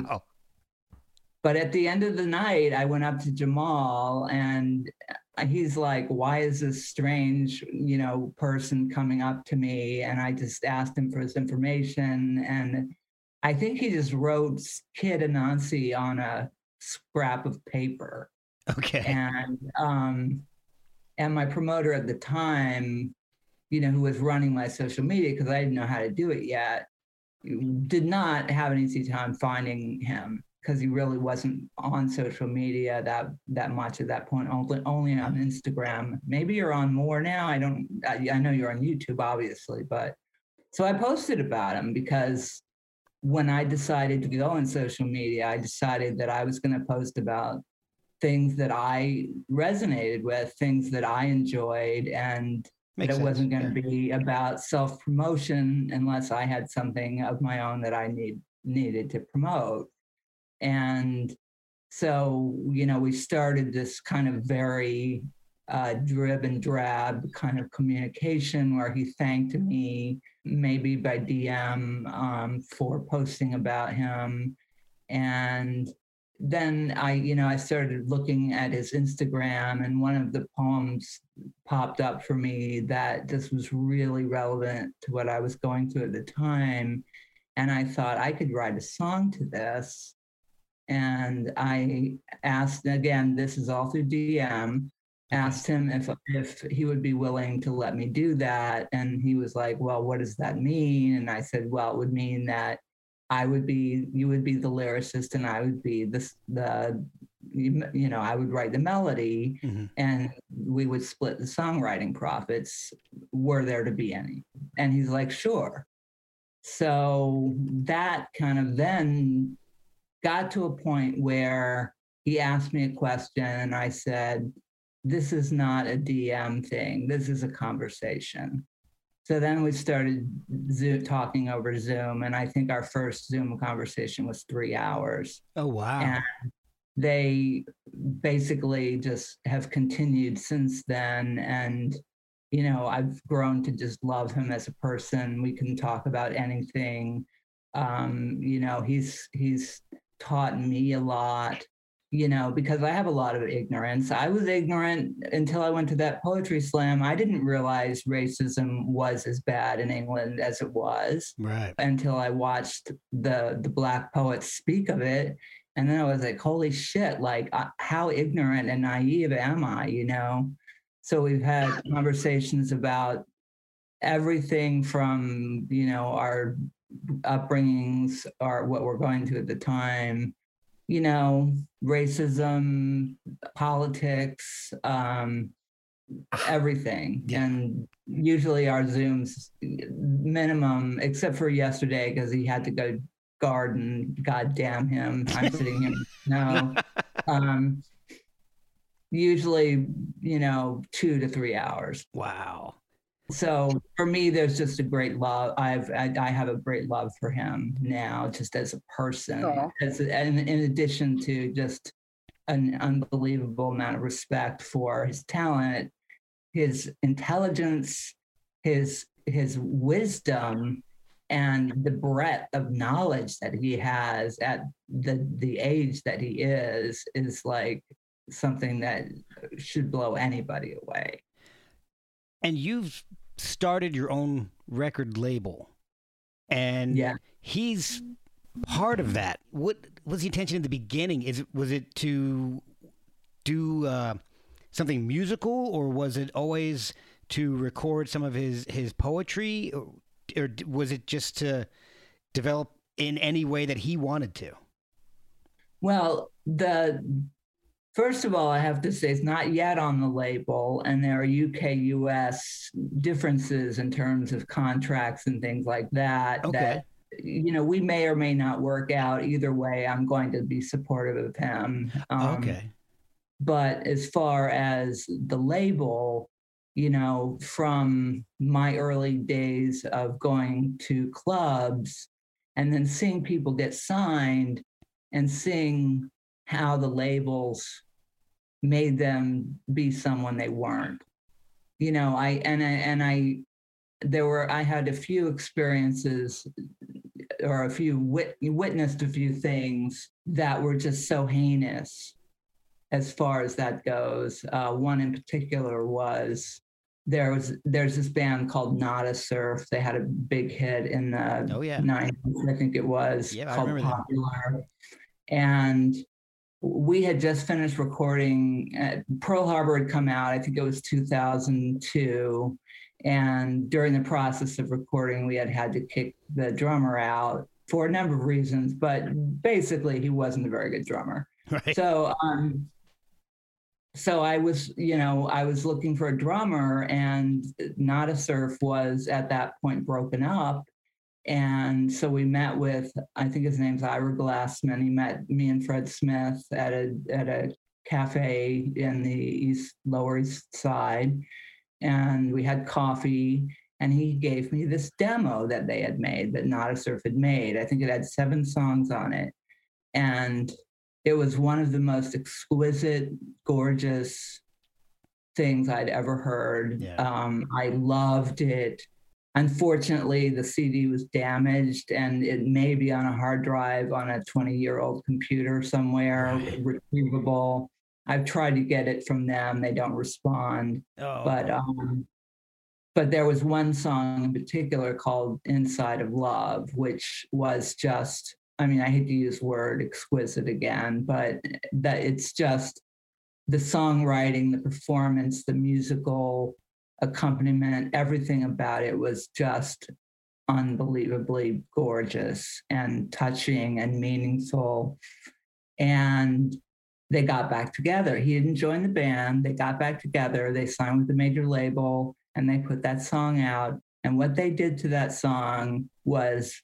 Speaker 4: But at the end of the night, I went up to Jamal and he's like, why is this strange, you know, person coming up to me? And I just asked him for his information. And I think he just wrote Kid Anansi on a scrap of paper.
Speaker 3: Okay.
Speaker 4: And, um, and my promoter at the time, you know, who was running my social media, because I didn't know how to do it yet, did not have an easy time finding him. Because he really wasn't on social media that that much at that point, only, only on Instagram. Maybe you're on more now. I don't, I, I know you're on YouTube, obviously. But so I posted about him because when I decided to go on social media, I decided that I was going to post about things that I resonated with, things that I enjoyed, and
Speaker 3: Makes
Speaker 4: that it wasn't going to
Speaker 3: yeah.
Speaker 4: be about self-promotion unless I had something of my own that I need needed to promote. And so, you know, we started this kind of very uh, drib and drab kind of communication where he thanked me, maybe by D M, um, for posting about him. And then I, you know, I started looking at his Instagram and one of the poems popped up for me that just was really relevant to what I was going through at the time. And I thought I could write a song to this. And I asked, again, this is all through D M, asked him if if he would be willing to let me do that. And he was like, well, what does that mean? And I said, well, it would mean that I would be, you would be the lyricist and I would be the, the you know, I would write the melody mm-hmm. and we would split the songwriting profits, were there to be any. And he's like, sure. So that kind of then got to a point where he asked me a question and I said, this is not a D M thing. This is a conversation. So then we started Zoom, talking over Zoom. And I think our first Zoom conversation was three hours.
Speaker 3: Oh, wow.
Speaker 4: And they basically just have continued since then. And, you know, I've grown to just love him as a person. We can talk about anything. Um, you know, he's, he's, taught me a lot, you know, because I have a lot of ignorance. I was ignorant until I went to that poetry slam. I didn't realize racism was as bad in England as it was.
Speaker 3: Right.
Speaker 4: Until I watched the the Black poets speak of it. And then I was like, holy shit, like uh, how ignorant and naive am I, you know? So we've had conversations about everything from, you know, our upbringings or what we're going through at the time, you know, racism, politics, um, everything.
Speaker 3: Yeah.
Speaker 4: And usually our Zooms minimum, except for yesterday because he had to go garden. God damn him! I'm sitting here. No. Um, usually, you know, two to three hours.
Speaker 3: Wow.
Speaker 4: So for me, there's just a great love. I've I, I have a great love for him now, just as a person. As, and in addition to just an unbelievable amount of respect for his talent, his intelligence, his his wisdom, and the breadth of knowledge that he has at the the age that he is is like something that should blow anybody away.
Speaker 3: And you've started your own record label, and
Speaker 4: yeah.
Speaker 3: he's part of that. What was the intention in the beginning? Is it was it to do uh, something musical, or was it always to record some of his his poetry, or, or was it just to develop in any way that he wanted to?
Speaker 4: Well, the First of all, I have to say it's not yet on the label, and there are U K U S differences in terms of contracts and things like that.
Speaker 3: Okay.
Speaker 4: That, you know, we may or may not work out. Either way, I'm going to be supportive of him. Um,
Speaker 3: okay.
Speaker 4: But as far as the label, you know, from my early days of going to clubs and then seeing people get signed and seeing how the labels made them be someone they weren't. You know, I and I and I there were I had a few experiences or a few wit, witnessed a few things that were just so heinous as far as that goes. Uh, one in particular was there was there's this band called Nada Surf. They had a big hit in the
Speaker 3: oh, yeah.
Speaker 4: nineties, I think it was,
Speaker 3: yeah,
Speaker 4: called
Speaker 3: I remember
Speaker 4: Popular.
Speaker 3: That.
Speaker 4: And we had just finished recording. Uh, Pearl Harbor had come out. I think it was two thousand two. And during the process of recording, we had had to kick the drummer out for a number of reasons, but basically he wasn't a very good drummer.
Speaker 3: Right.
Speaker 4: So, um, so I was, you know, I was looking for a drummer, and Nada Surf was at that point broken up. And so we met with, I think his name's Ira Glassman. He met me and Fred Smith at a at a cafe in the East Lower East Side, and we had coffee. And he gave me this demo that they had made, that Nada Surf had made. I think it had seven songs on it, and it was one of the most exquisite, gorgeous things I'd ever heard.
Speaker 3: Yeah.
Speaker 4: Um, I loved it. Unfortunately, the C D was damaged, and it may be on a hard drive on a twenty-year-old computer somewhere, right. Retrievable. I've tried to get it from them. They don't respond.
Speaker 3: Oh.
Speaker 4: But um, but there was one song in particular called Inside of Love, which was just, I mean, I hate to use the word exquisite again, but that it's just the songwriting, the performance, the musical accompaniment, everything about it was just unbelievably gorgeous and touching and meaningful. And they got back together. He didn't join the band. They got back together. They signed with the major label, and they put that song out. And what they did to that song was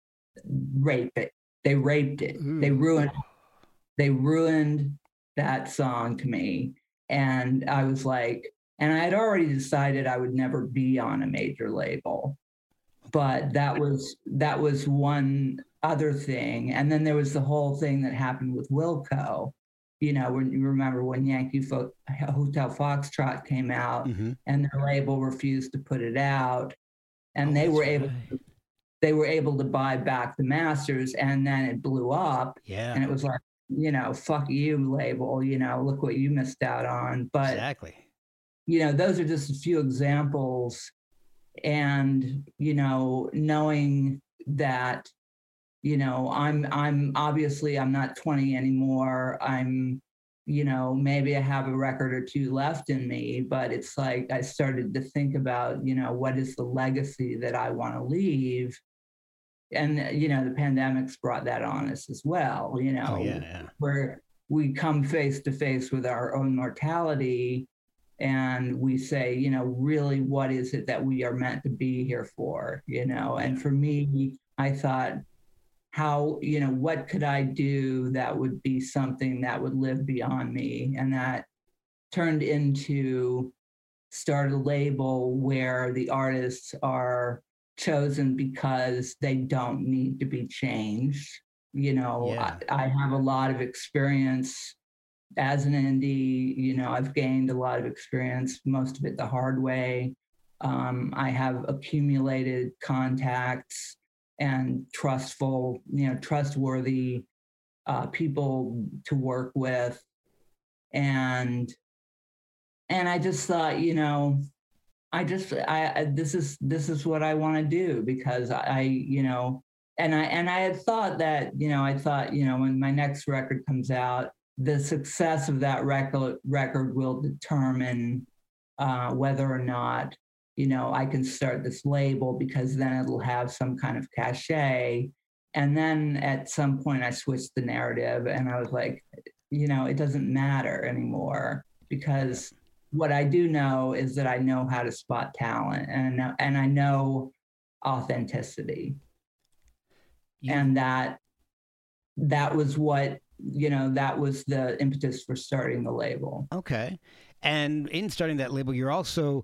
Speaker 4: rape it. They raped it. Mm. They ruined they ruined that song to me. And I was like, and I had already decided I would never be on a major label, but that was that was one other thing. And then there was the whole thing that happened with Wilco. You know, when you remember when Yankee Fo- Hotel Foxtrot came out, mm-hmm. and their label refused to put it out, and oh, they were able right. to, they were able to buy back the masters, and then it blew up.
Speaker 3: Yeah,
Speaker 4: and it was like, you know, fuck you, label. You know, look what you missed out on. But
Speaker 3: exactly.
Speaker 4: You know, those are just a few examples. And, you know, knowing that, you know, I'm, I'm obviously, I'm not twenty anymore. I'm, you know, maybe I have a record or two left in me, but it's like, I started to think about, you know, what is the legacy that I want to leave? And, you know, the pandemic's brought that on us as well, you know,
Speaker 3: oh, yeah, yeah.
Speaker 4: where we come face to face with our own mortality. and we say, you know, really, what is it that we are meant to be here for, you know? And for me, I thought, how, you know, what could I do that would be something that would live beyond me? And that turned into start a label where the artists are chosen because they don't need to be changed. You know,
Speaker 3: Yeah.
Speaker 4: I, I have a lot of experience as an indie. You know, I've gained a lot of experience, most of it the hard way. Um, I have accumulated contacts and trustful, you know, trustworthy uh, people to work with. And, and I just thought, you know, I just, I, I this is, this is what I want to do, because I, you know, and I, and I had thought that, you know, I thought, you know, when my next record comes out, the success of that record record will determine uh, whether or not, you know, I can start this label, because then it'll have some kind of cachet. And then at some point I switched the narrative and I was like, you know, it doesn't matter anymore, because what I do know is that I know how to spot talent, and I know, and I know authenticity. You, and that, that was what, you know, that was the impetus for starting the label.
Speaker 3: Okay. And in starting that label, you're also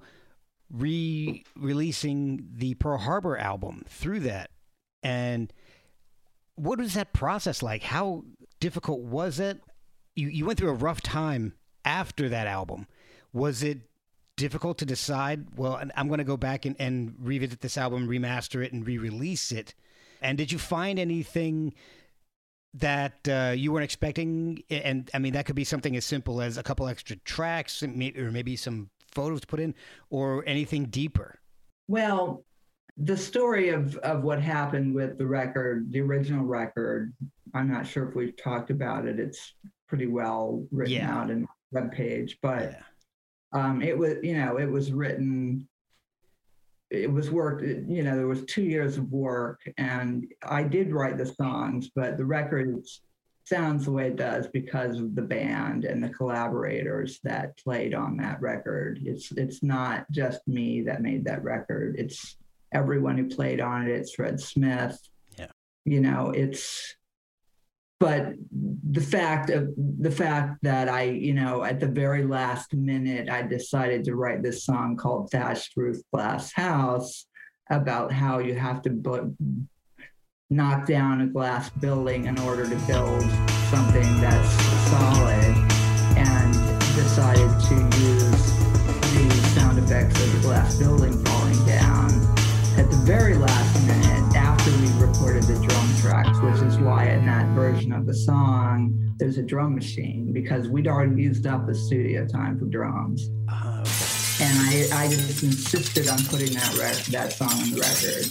Speaker 3: re-releasing the Pearl Harbor album through that. And what was that process like? How difficult was it? You you went through a rough time after that album. Was it difficult to decide, well, I'm going to go back and, and revisit this album, remaster it, and re-release it? And did you find anything that uh, you weren't expecting? And I mean, that could be something as simple as a couple extra tracks, or maybe some photos to put in, or anything deeper.
Speaker 4: Well, the story of, of what happened with the record, the original record, I'm not sure if we've talked about it. It's pretty well written
Speaker 3: yeah.
Speaker 4: out in the webpage, but
Speaker 3: yeah.
Speaker 4: um, it was, you know, it was written, it was worked, you know, there was two years of work, and I did write the songs, but the record sounds the way it does because of the band and the collaborators that played on that record. It's it's not just me that made that record. It's everyone who played on it. It's Fred Smith.
Speaker 3: Yeah.
Speaker 4: You know, it's, but the fact of the fact that I, you know, at the very last minute, I decided to write this song called Thatched Roof Glass House about how you have to bu- knock down a glass building in order to build something that's solid, and decided to use the sound effects of the glass building falling down at the very last minute after we recorded the drum tracks, which is why in that version of the song there's a drum machine, because we'd already used up the studio time for drums.
Speaker 3: Uh, okay.
Speaker 4: And I, I just insisted on putting that rec- that song on the record.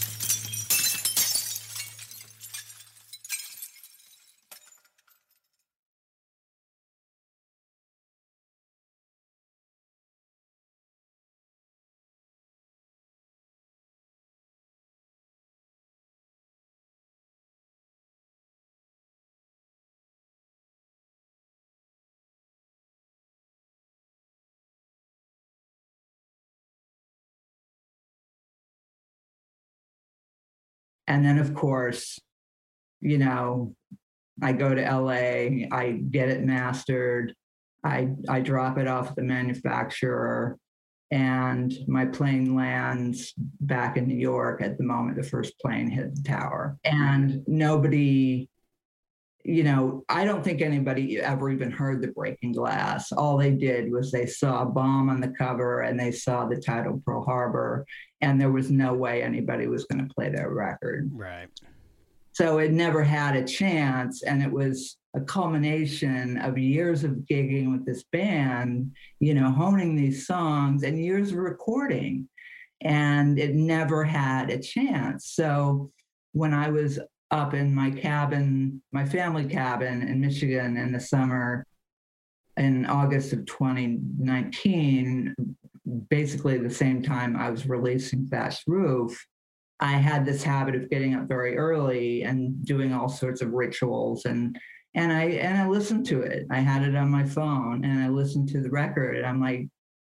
Speaker 4: And then, of course, you know, I go to L A, I get it mastered, I I drop it off at the manufacturer, and my plane lands back in New York at the moment the first plane hit the tower. And nobody, you know, I don't think anybody ever even heard the Breaking Glass. All they did was they saw a bomb on the cover and they saw the title Pearl Harbor, and there was no way anybody was going to play their record.
Speaker 3: Right.
Speaker 4: So it never had a chance, and it was a culmination of years of gigging with this band, you know, honing these songs, and years of recording, and it never had a chance. So when I was up in my cabin, my family cabin in Michigan in the summer, in August of twenty nineteen, basically the same time I was releasing Thatched Roof, I had this habit of getting up very early and doing all sorts of rituals, and and I and I listened to it. I had it on my phone, and I listened to the record, and I'm like,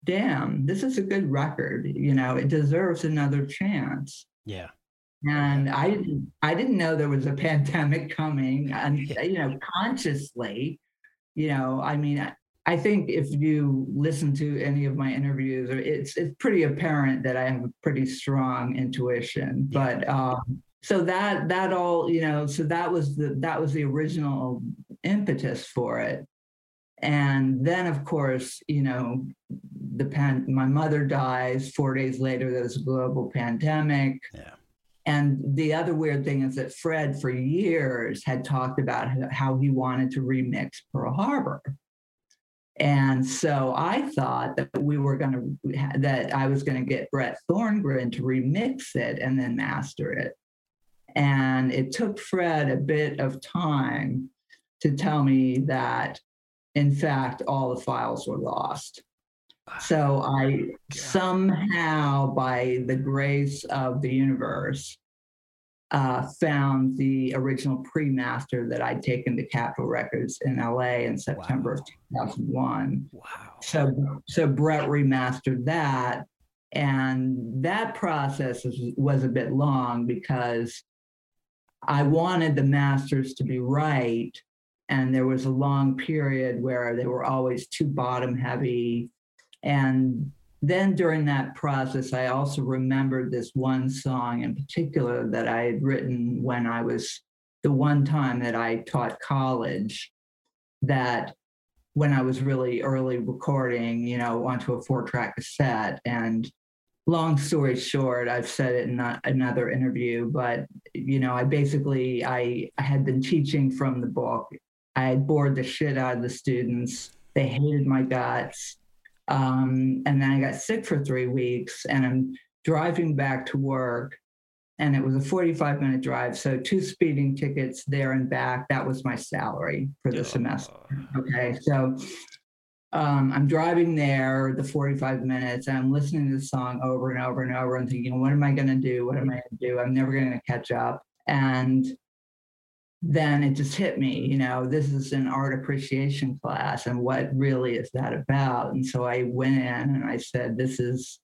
Speaker 4: damn, this is a good record. You know, it deserves another chance.
Speaker 3: Yeah.
Speaker 4: And I didn't, I didn't know there was a pandemic coming, and you know, consciously, you know, I mean, I, I think if you listen to any of my interviews, it's it's pretty apparent that I have a pretty strong intuition. Yeah. But um, so that that all, you know, so that was the that was the original impetus for it. And then, of course, you know, the pan, my mother dies. Four days later, there's a global pandemic.
Speaker 3: Yeah.
Speaker 4: And the other weird thing is that Fred, for years, had talked about how he wanted to remix Pearl Harbor. And so I thought that we were going to, that I was going to get Brett Thorngren to remix it and then master it. And it took Fred a bit of time to tell me that, in fact, all the files were lost. So I somehow, by the grace of the universe, uh, found the original pre-master that I'd taken to Capitol Records in L A in September wow. of two thousand one.
Speaker 3: Wow.
Speaker 4: So, so Brett remastered that. And that process was, was a bit long because I wanted the masters to be right. And there was a long period where they were always too bottom heavy. And then during that process, I also remembered this one song in particular that I had written when I was, the one time that I taught college, that when I was really early recording, you know, onto a four-track cassette. And long story short, I've said it in another interview, but, you know, I basically, I, I had been teaching from the book. I had bored the shit out of the students. They hated my guts. Um, and then I got sick for three weeks and I'm driving back to work, and it was a forty-five minute drive. So two speeding tickets there and back, that was my salary for the oh. semester. Okay. So um, I'm driving there the forty-five minutes and I'm listening to the song over and over and over and thinking, what am I going to do? What am I going to do? I'm never going to catch up. And then it just hit me, you know, this is an art appreciation class, and what really is that about? And so I went in and I said, this is,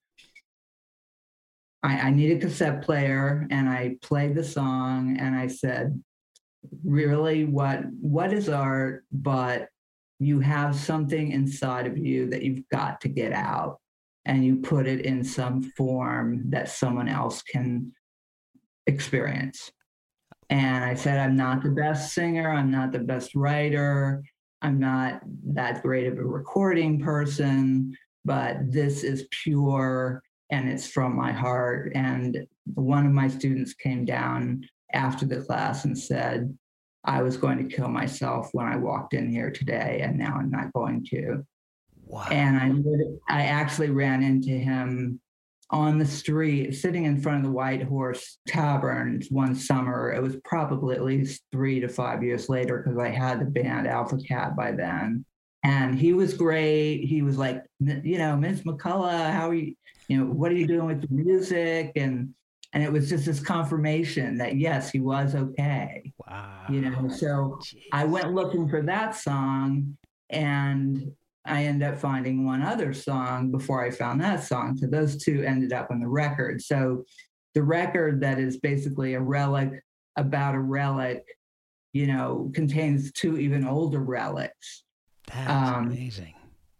Speaker 4: I, I need a cassette player, and I played the song and I said, really, what what is art, but you have something inside of you that you've got to get out, and you put it in some form that someone else can experience. And I said, I'm not the best singer. I'm not the best writer. I'm not that great of a recording person, but this is pure and it's from my heart. And one of my students came down after the class and said, I was going to kill myself when I walked in here today, and now I'm not going to. Wow. And I, I actually ran into him on the street, sitting in front of the White Horse Tavern one summer. It was probably at least three to five years later, because I had the band Alpha Cat by then. And he was great. He was like, you know, Miz McCullough, how are you, you know, what are you doing with the music? And and it was just this confirmation that, yes, he was okay.
Speaker 3: Wow.
Speaker 4: You know, so Jeez. I went looking for that song, and I ended up finding one other song before I found that song. So those two ended up on the record. So the record that is basically a relic about a relic, you know, contains two even older relics.
Speaker 3: That's um, amazing.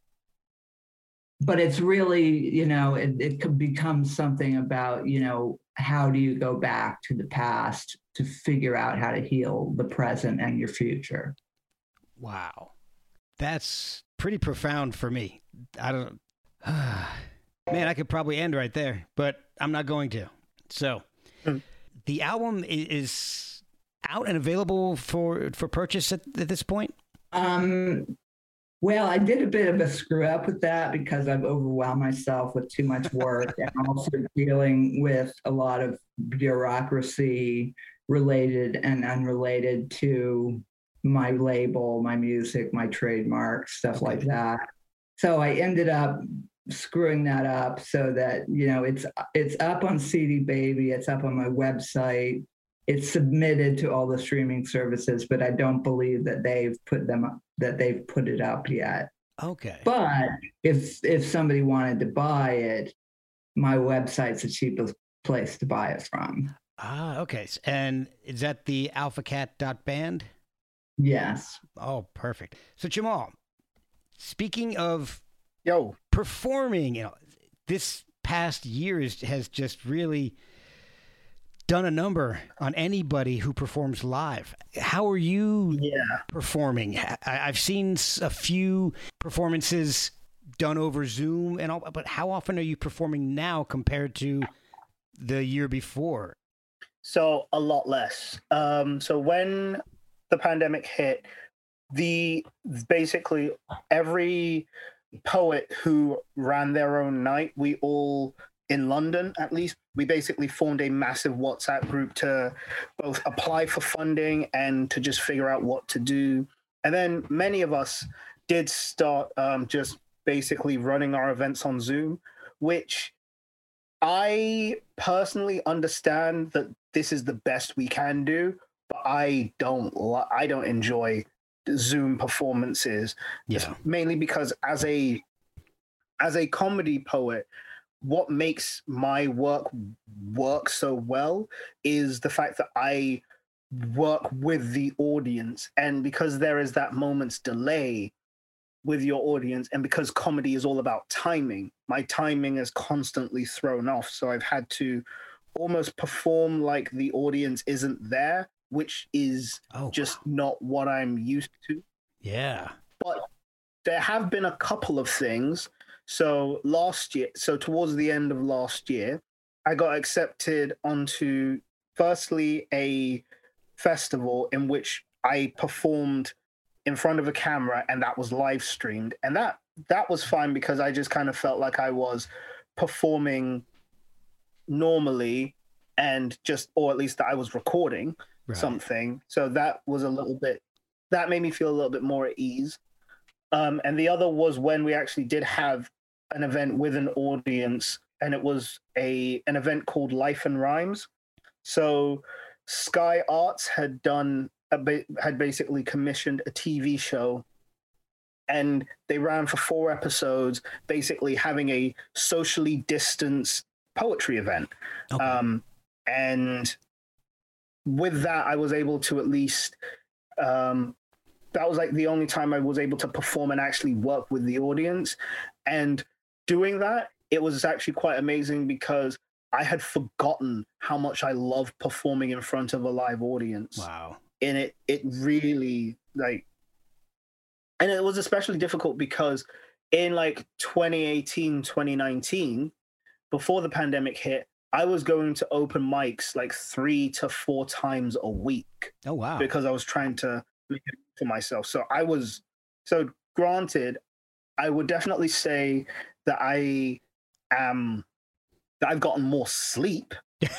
Speaker 4: But it's really, you know, it, it could become something about, you know, how do you go back to the past to figure out how to heal the present and your future?
Speaker 3: Wow. That's pretty profound for me. I don't, uh, man, I could probably end right there, but I'm not going to. So mm. the album is out and available for, for purchase at, at this point?
Speaker 4: Um, well, I did a bit of a screw up with that because I've overwhelmed myself with too much work and also dealing with a lot of bureaucracy related and unrelated to my label, my music, my trademark, stuff okay. like that. So I ended up screwing that up so that, you know, it's it's up on C D Baby, it's up on my website, it's submitted to all the streaming services, but I don't believe that they've put them up, that they've put it up yet.
Speaker 3: Okay.
Speaker 4: But if if somebody wanted to buy it, my website's the cheapest place to buy it from.
Speaker 3: Ah, okay. And is that the alphacat dot band?
Speaker 4: Yes.
Speaker 3: Oh, perfect. So Jamal, speaking of
Speaker 5: Yo,
Speaker 3: performing, you know, this past year is, has just really done a number on anybody who performs live. How are you
Speaker 5: yeah.
Speaker 3: performing? I, I've seen a few performances done over Zoom and all, but how often are you performing now compared to the year before?
Speaker 5: So a lot less. Um, so when the pandemic hit, the basically every poet who ran their own night, we all in London, at least, we basically formed a massive WhatsApp group to both apply for funding and to just figure out what to do. And then many of us did start um, just basically running our events on Zoom, which I personally understand that this is the best we can do, but I don't I don't enjoy Zoom performances.
Speaker 3: Yeah.
Speaker 5: Mainly because as a as a comedy poet, what makes my work work so well is the fact that I work with the audience, and because there is that moment's delay with your audience, and because comedy is all about timing, my timing is constantly thrown off. So I've had to almost perform like the audience isn't there, which is
Speaker 3: oh,
Speaker 5: just
Speaker 3: wow.
Speaker 5: not what I'm used to.
Speaker 3: Yeah.
Speaker 5: But there have been a couple of things. So last year, so towards the end of last year, I got accepted onto, firstly, a festival in which I performed in front of a camera, and that was live streamed. And that that was fine because I just kind of felt like I was performing normally, and just, or at least that I was recording right. something. So that was a little bit, that made me feel a little bit more at ease. Um, and the other was when we actually did have an event with an audience, and it was a an event called Life and Rhymes. So Sky Arts had done a ba- had basically commissioned a T V show, and they ran for four episodes, basically having a socially distanced poetry event. Okay. Um, and with that, I was able to at least, um, that was like the only time I was able to perform and actually work with the audience. And doing that, it was actually quite amazing because I had forgotten how much I love performing in front of a live audience.
Speaker 3: Wow.
Speaker 5: And it, it really, like, and it was especially difficult because in like twenty eighteen, twenty nineteen, before the pandemic hit, I was going to open mics like three to four times a week.
Speaker 3: Oh, wow.
Speaker 5: Because I was trying to make it for myself. So I was, so granted, I would definitely say that I am, that I've gotten more sleep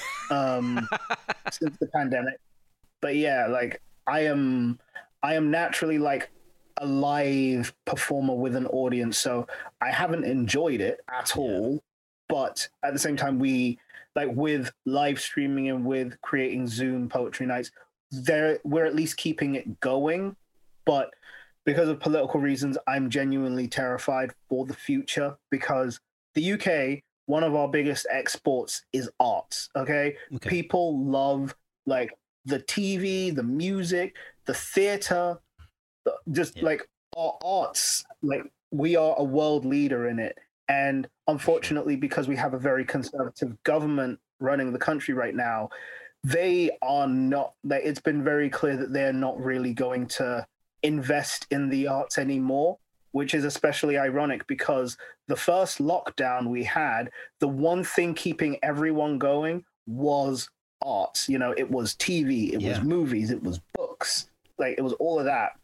Speaker 5: um, since the pandemic. But yeah, like I am, I am naturally like a live performer with an audience. So I haven't enjoyed it at all. But at the same time, we, like with live streaming and with creating Zoom poetry nights, there we're at least keeping it going. But because of political reasons, I'm genuinely terrified for the future because the U K, one of our biggest exports is arts, okay? okay. People love like the T V, the music, the theater, the, just yeah. like our arts, like we are a world leader in it. And unfortunately, because we have a very conservative government running the country right now, they are not, like, it's been very clear that they're not really going to invest in the arts anymore, which is especially ironic because the first lockdown we had, the one thing keeping everyone going was arts. You know, it was T V, it yeah. was movies, it was books, like it was all of that.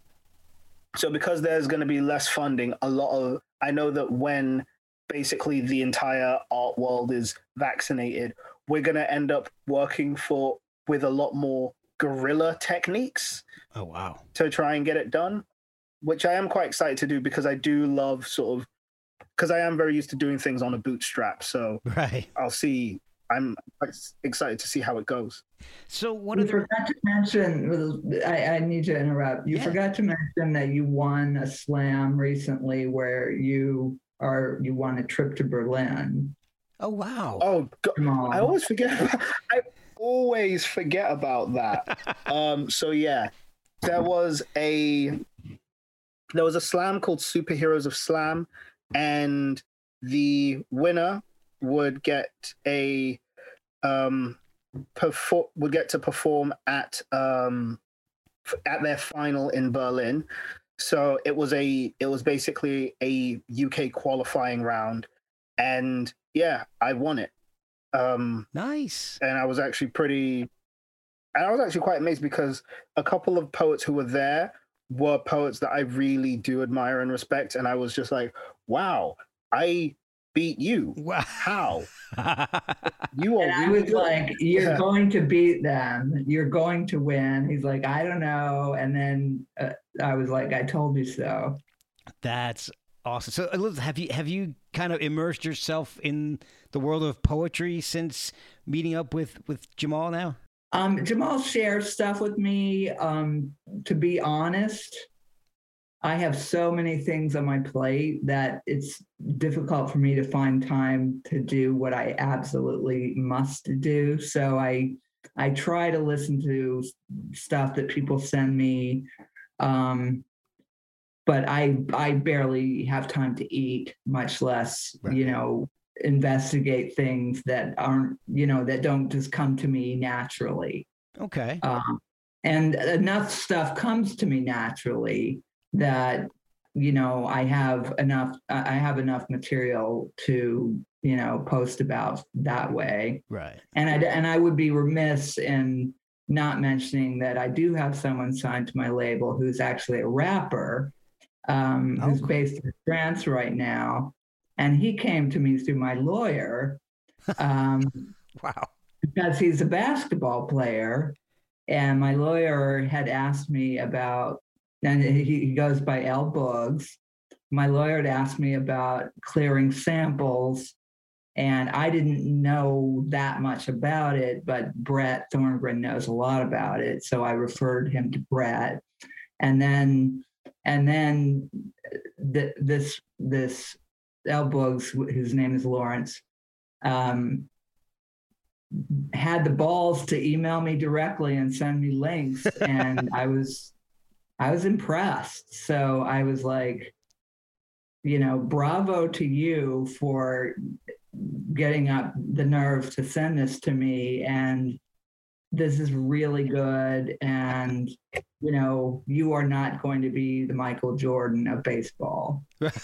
Speaker 5: So because there's going to be less funding, a lot of, I know that when basically the entire art world is vaccinated, we're going to end up working for with a lot more guerrilla techniques.
Speaker 3: Oh, wow.
Speaker 5: To try and get it done, which I am quite excited to do because I do love sort of, because I am very used to doing things on a bootstrap. So
Speaker 3: right.
Speaker 5: I'll see I'm quite excited to see how it goes.
Speaker 3: So what
Speaker 4: you
Speaker 3: are the...
Speaker 4: forgot to mention, I, I need to interrupt. You
Speaker 3: Yeah.
Speaker 4: forgot to mention that you won a slam recently where you are you won a trip to Berlin.
Speaker 3: Oh, wow.
Speaker 5: Oh, God.
Speaker 4: Jamal.
Speaker 5: I always forget. I always forget about that. um, so yeah, there was a there was a slam called Superheroes of Slam, and the winner would get a um perform would get to perform at um at their final in Berlin. So it was a it was basically a U K qualifying round, and yeah, I won it. Um,
Speaker 3: Nice.
Speaker 5: and I was actually pretty, and I was actually quite amazed because a couple of poets who were there were poets that I really do admire and respect, and I was just like, wow, I beat you.
Speaker 3: Wow.
Speaker 5: How? You are
Speaker 4: And I
Speaker 5: really
Speaker 4: was
Speaker 5: good.
Speaker 4: like, you're
Speaker 5: Yeah.
Speaker 4: going to beat them. You're going to win. He's like, I don't know. And then uh, I was like, I told you so.
Speaker 3: That's awesome. So, Elizabeth, have you have you kind of immersed yourself in the world of poetry since meeting up with with Jamal now?
Speaker 4: Um, Jamal shares stuff with me. Um, to be honest, I have so many things on my plate that it's difficult for me to find time to do what I absolutely must do. So I I try to listen to stuff that people send me. Um, but I I barely have time to eat, much less,
Speaker 3: Right.
Speaker 4: you know, investigate things that aren't, you know, that don't just come to me naturally.
Speaker 3: Okay.
Speaker 4: Um, and enough stuff comes to me naturally that, you know, I have enough, I have enough material to, you know, post about that way.
Speaker 3: Right.
Speaker 4: And I, and I would be remiss in not mentioning that I do have someone signed to my label who's actually a rapper, um,
Speaker 3: Oh,
Speaker 4: who's
Speaker 3: cool.
Speaker 4: based in France right now. And he came to me through my lawyer, um,
Speaker 3: Wow.
Speaker 4: because he's a basketball player. And my lawyer had asked me about, and he, he goes by L Boogs. My lawyer had asked me about clearing samples, and I didn't know that much about it, but Brett Thorngren knows a lot about it. So I referred him to Brett. And then, and then th- this, this L Boogs, whose name is Lawrence, um, had the balls to email me directly and send me links. And I was, I was impressed. So I was like, you know, bravo to you for getting up the nerve to send this to me. And this is really good. And, you know, you are not going to be the Michael Jordan of baseball.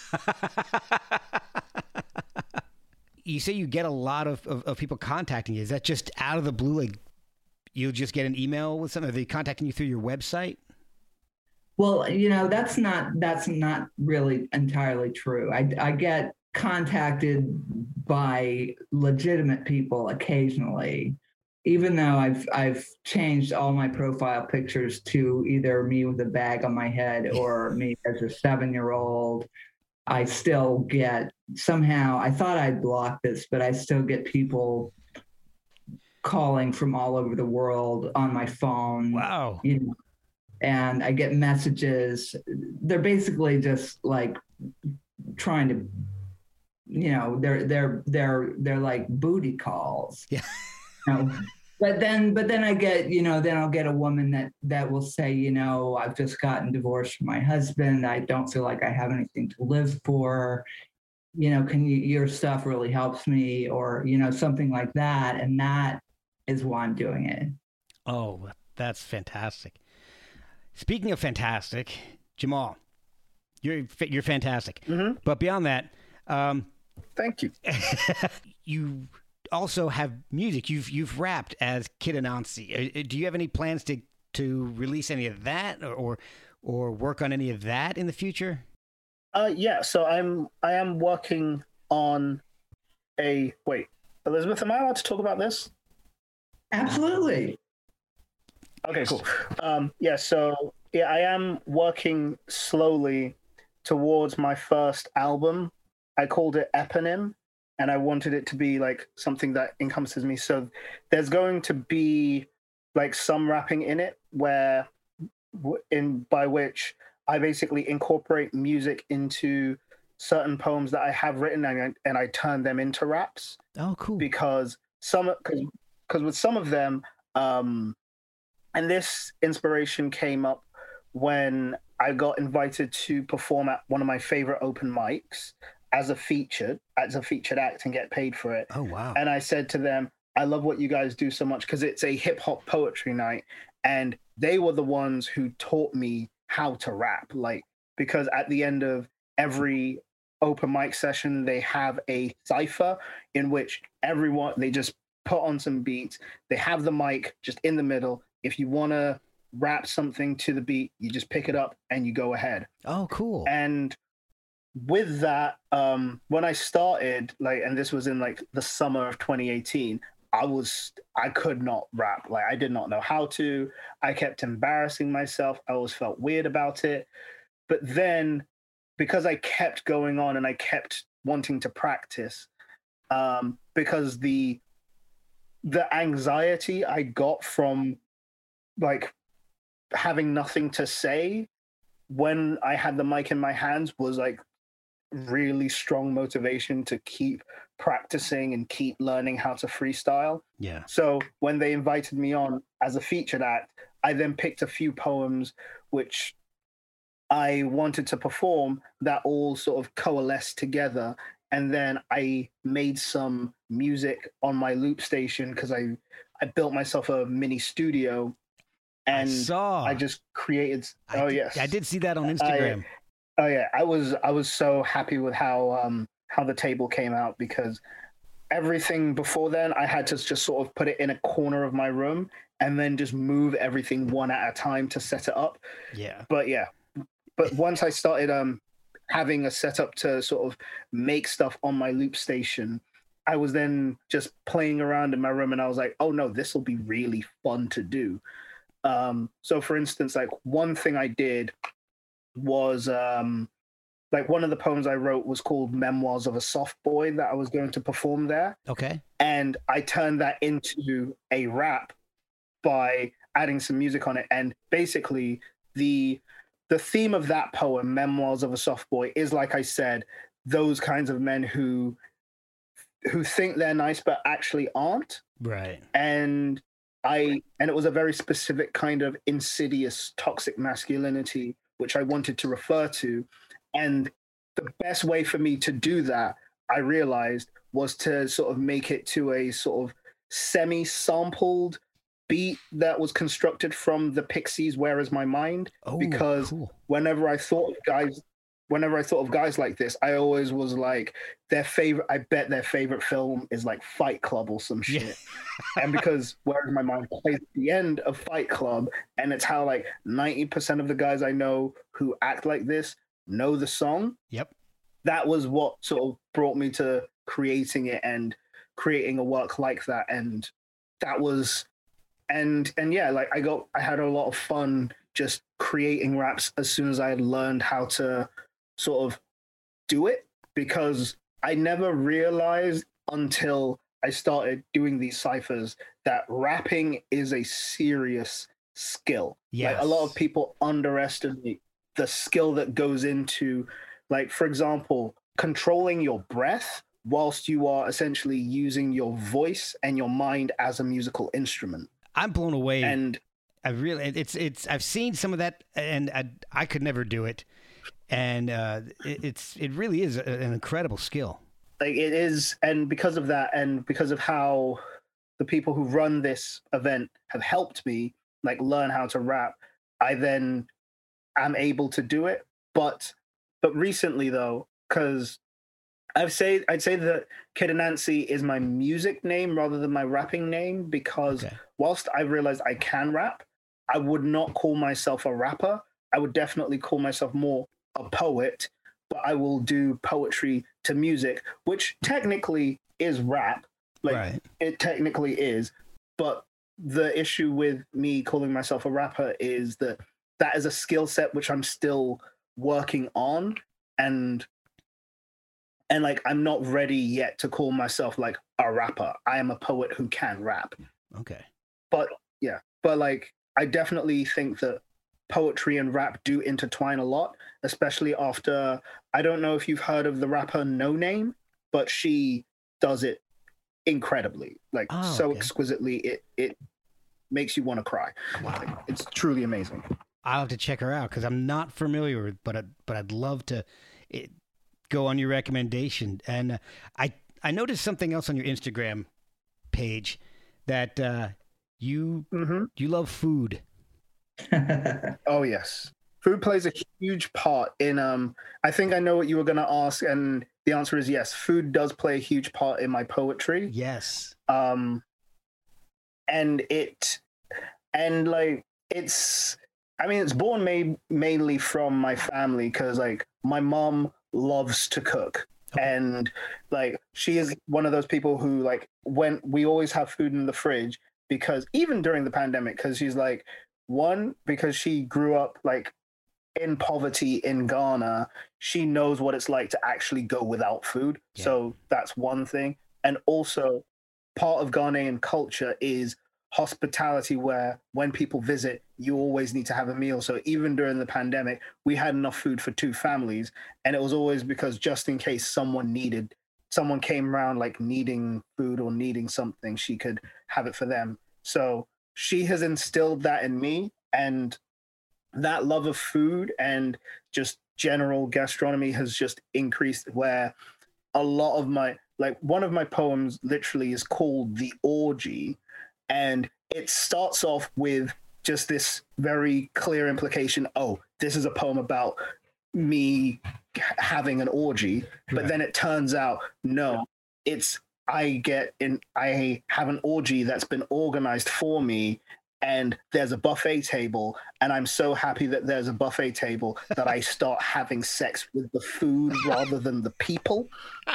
Speaker 3: You say you get a lot of, of, of people contacting you. Is that just out of the blue? Like you'll just get an email with something? Are they contacting you through your website?
Speaker 4: Well, you know, that's not that's not really entirely true. I, I get contacted by legitimate people occasionally, even though I've I've changed all my profile pictures to either me with a bag on my head or me as a seven-year-old. I still get somehow, I thought I'd block this, but I still get people calling from all over the world on my phone.
Speaker 3: Wow.
Speaker 4: You know, and I get messages. They're basically just like trying to, you know, they're they're they're they're like booty calls.
Speaker 3: Yeah.
Speaker 4: You know? But then, but then I get, you know, then I'll get a woman that that will say, you know, I've just gotten divorced from my husband. I don't feel like I have anything to live for. You know, can you, your stuff really helps me, or, you know, something like that. And that is why I'm doing it.
Speaker 3: Oh, that's fantastic. Speaking of fantastic, Jamal, you're you're fantastic.
Speaker 5: Mm-hmm.
Speaker 3: But beyond that, um,
Speaker 5: Thank you.
Speaker 3: you also have music. You've you've rapped as Kid Anansi. Do you have any plans to to release any of that, or or, or work on any of that in the future?
Speaker 5: Uh, yeah. So I'm I am working on a wait, Elizabeth. Am I allowed to talk about this?
Speaker 4: Absolutely.
Speaker 5: Okay, cool. Um, yeah, so yeah, I am working slowly towards my first album. I called it Eponym, and I wanted it to be like something that encompasses me. So there's going to be like some rapping in it, where in by which I basically incorporate music into certain poems that I have written, and I, and I turn them into raps.
Speaker 3: Oh, cool.
Speaker 5: Because some, because because with some of them, um, and this inspiration came up when I got invited to perform at one of my favorite open mics as a featured, as a featured act and get paid for it.
Speaker 3: Oh, wow.
Speaker 5: And I said to them, I love what you guys do so much, because it's a hip hop poetry night. And they were the ones who taught me how to rap. Like, because at the end of every open mic session, they have a cypher in which everyone, they just put on some beats. They have the mic just in the middle. If you want to rap something to the beat, you just pick it up and you go ahead.
Speaker 3: Oh, cool.
Speaker 5: And with that, um, when I started, like, and this was in like the summer of twenty eighteen, I was, I could not rap. Like, I did not know how to. I kept embarrassing myself. I always felt weird about it. But then, because I kept going on and I kept wanting to practice, um, because the the anxiety I got from like having nothing to say when I had the mic in my hands was like really strong motivation to keep practicing and keep learning how to freestyle.
Speaker 3: Yeah.
Speaker 5: So when they invited me on as a featured act, I then picked a few poems which I wanted to perform that all sort of coalesced together. And then I made some music on my loop station because I, I built myself a mini studio. And
Speaker 3: I saw.
Speaker 5: I just created.
Speaker 3: I
Speaker 5: oh
Speaker 3: did,
Speaker 5: yes,
Speaker 3: I did see that on Instagram.
Speaker 5: I, oh yeah, I was I was so happy with how um how the table came out, because everything before then I had to just sort of put it in a corner of my room and then just move everything one at a time to set it up.
Speaker 3: Yeah.
Speaker 5: But yeah, but once I started um having a setup to sort of make stuff on my loop station, I was then just playing around in my room and I was like, oh no, this will be really fun to do. Um, so for instance, like one thing I did was um, like one of the poems I wrote was called Memoirs of a Soft Boy that I was going to perform there.
Speaker 3: Okay.
Speaker 5: And I turned that into a rap by adding some music on it. And basically the the theme of that poem, Memoirs of a Soft Boy, is, like I said, those kinds of men who who think they're nice but actually aren't.
Speaker 3: Right.
Speaker 5: And I and it was a very specific kind of insidious toxic masculinity which I wanted to refer to. And the best way for me to do that, I realized, was to sort of make it to a sort of semi-sampled beat that was constructed from the Pixies' Where Is My Mind?
Speaker 3: Oh,
Speaker 5: because
Speaker 3: cool.
Speaker 5: whenever I thought of guys whenever I thought of guys like this, I always was like, their favorite, I bet their favorite film is like Fight Club or some shit. Yeah. And because Where Is My Mind plays at the end of Fight Club, and it's how like ninety percent of the guys I know who act like this know the song.
Speaker 3: Yep.
Speaker 5: That was what sort of brought me to creating it and creating a work like that. And that was, and, and yeah, like I got, I had a lot of fun just creating raps as soon as I had learned how to sort of do it, because I never realized until I started doing these ciphers that rapping is a serious skill.
Speaker 3: Yes.
Speaker 5: Like, a lot of people underestimate the skill that goes into, like, for example, controlling your breath whilst you are essentially using your voice and your mind as a musical instrument.
Speaker 3: I'm blown away.
Speaker 5: And
Speaker 3: I really, it's, it's, I've seen some of that, and I, I could never do it. And uh, it, it's, it really is an incredible skill.
Speaker 5: Like, it is. And because of that, and because of how the people who run this event have helped me, like, learn how to rap, I then am able to do it. But, but recently though, because I've say, I'd say that Kid Anansi is my music name rather than my rapping name, because okay. whilst I realized I can rap, I would not call myself a rapper. I would definitely call myself more a poet, but I will do poetry to music, which technically is rap. Like, right. It technically is. But the issue with me calling myself a rapper is that that is a skill set which I'm still working on. And and like I'm not ready yet to call myself like a rapper. I am a poet who can rap.
Speaker 3: Okay.
Speaker 5: But yeah, but like I definitely think that poetry and rap do intertwine a lot, especially after, I don't know if you've heard of the rapper No Name, but she does it incredibly, like
Speaker 3: oh,
Speaker 5: so
Speaker 3: okay.
Speaker 5: exquisitely. It it makes you want to cry.
Speaker 3: Wow.
Speaker 5: Like, it's truly amazing.
Speaker 3: I'll have to check her out because I'm not familiar with, but I, but I'd love to it, go on your recommendation. And uh, I I noticed something else on your Instagram page that uh, you
Speaker 5: Mm-hmm.
Speaker 3: you love food.
Speaker 5: Oh yes, food plays a huge part in. Um, I think I know what you were going to ask, and the answer is yes. Food does play a huge part in my poetry.
Speaker 3: Yes.
Speaker 5: Um, and it, and like it's. I mean, it's born ma- mainly from my family because like my mom loves to cook. And like she is one of those people who like when we always have food in the fridge, because even during the pandemic, because she's like, one, because she grew up like in poverty in Ghana, she knows what it's like to actually go without food.
Speaker 3: Yeah.
Speaker 5: So that's one thing. And also part of Ghanaian culture is hospitality, where when people visit, you always need to have a meal. So even during the pandemic, we had enough food for two families, and it was always because just in case someone needed, someone came around like needing food or needing something, she could have it for them. So she has instilled that in me, and that love of food and just general gastronomy has just increased, where a lot of my, like one of my poems literally is called The Orgy, and it starts off with just this very clear implication, oh, this is a poem about me having an orgy. But
Speaker 3: Right.
Speaker 5: then it turns out, no, it's I get in, I have an orgy that's been organized for me, and there's a buffet table, and I'm so happy that there's a buffet table that I start having sex with the food rather than the people.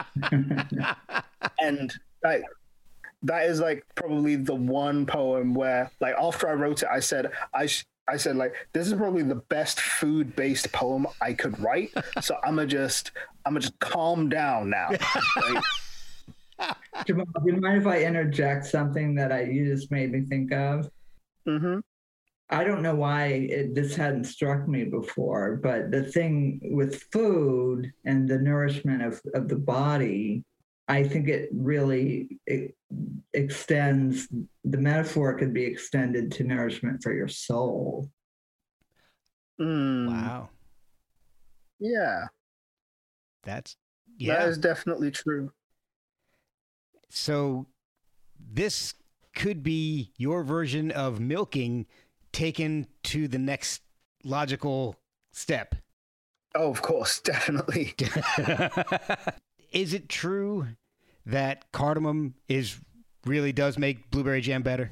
Speaker 5: And like, that is like probably the one poem where like after I wrote it, I said, I sh- I said like, this is probably the best food based poem I could write. So I'm gonna just, I'm gonna just calm down now. Like,
Speaker 4: Jamal, do you mind if I interject something that I you just made me think of?
Speaker 5: mm-hmm.
Speaker 4: I don't know why it, this hadn't struck me before, but the thing with food and the nourishment of, of the body, I think it really it extends, the metaphor could be extended to nourishment for your soul.
Speaker 5: Mm,
Speaker 3: Wow.
Speaker 5: yeah,
Speaker 3: That's yeah.
Speaker 5: that is definitely true.
Speaker 3: So this could be your version of milking taken to the next logical step.
Speaker 5: Oh, of course, definitely.
Speaker 3: Is it true that cardamom is really does make blueberry jam better?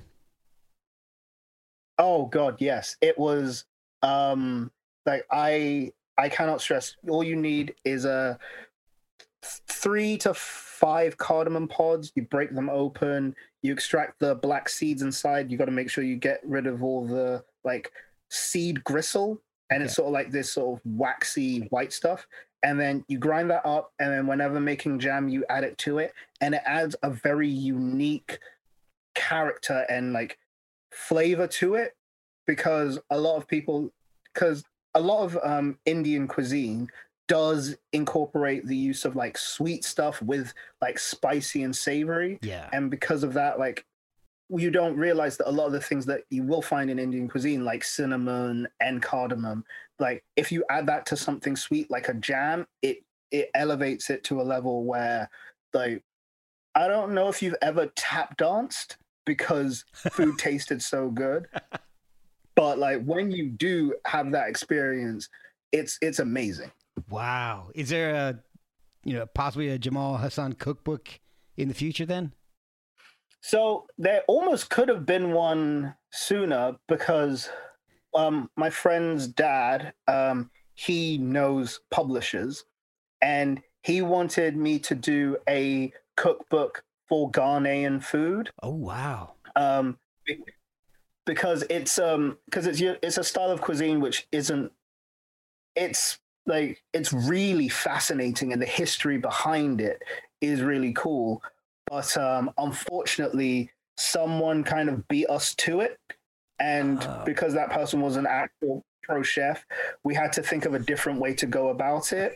Speaker 5: Oh God, yes. It was um like I I cannot stress, all you need is a three to five cardamom pods. You break them open, you extract the black seeds inside. You got to make sure you get rid of all the like seed gristle, and it's
Speaker 3: Okay.
Speaker 5: sort of like this sort of waxy white stuff. And then you grind that up, and then whenever making jam, you add it to it, and it adds a very unique character and like flavor to it, because a lot of people, because a lot of um, Indian cuisine does incorporate the use of like sweet stuff with like spicy and savory.
Speaker 3: Yeah.
Speaker 5: And because of that, like you don't realize that a lot of the things that you will find in Indian cuisine, like cinnamon and cardamom, like if you add that to something sweet like a jam, it it elevates it to a level where, like, I don't know if you've ever tap danced because food tasted so good, but like when you do have that experience, it's it's amazing.
Speaker 3: Wow. Is there a, you know, possibly a Jamal Hassan cookbook in the future then?
Speaker 5: So there almost could have been one sooner, because um, my friend's dad, um, he knows publishers, and he wanted me to do a cookbook for Ghanaian food.
Speaker 3: Oh, wow.
Speaker 5: Um, be- because it's um because it's it's a style of cuisine which isn't, it's like it's really fascinating, and the history behind it is really cool. But um, unfortunately, someone kind of beat us to it, and
Speaker 3: Oh.
Speaker 5: because that person was an actual pro chef, we had to think of a different way to go about it.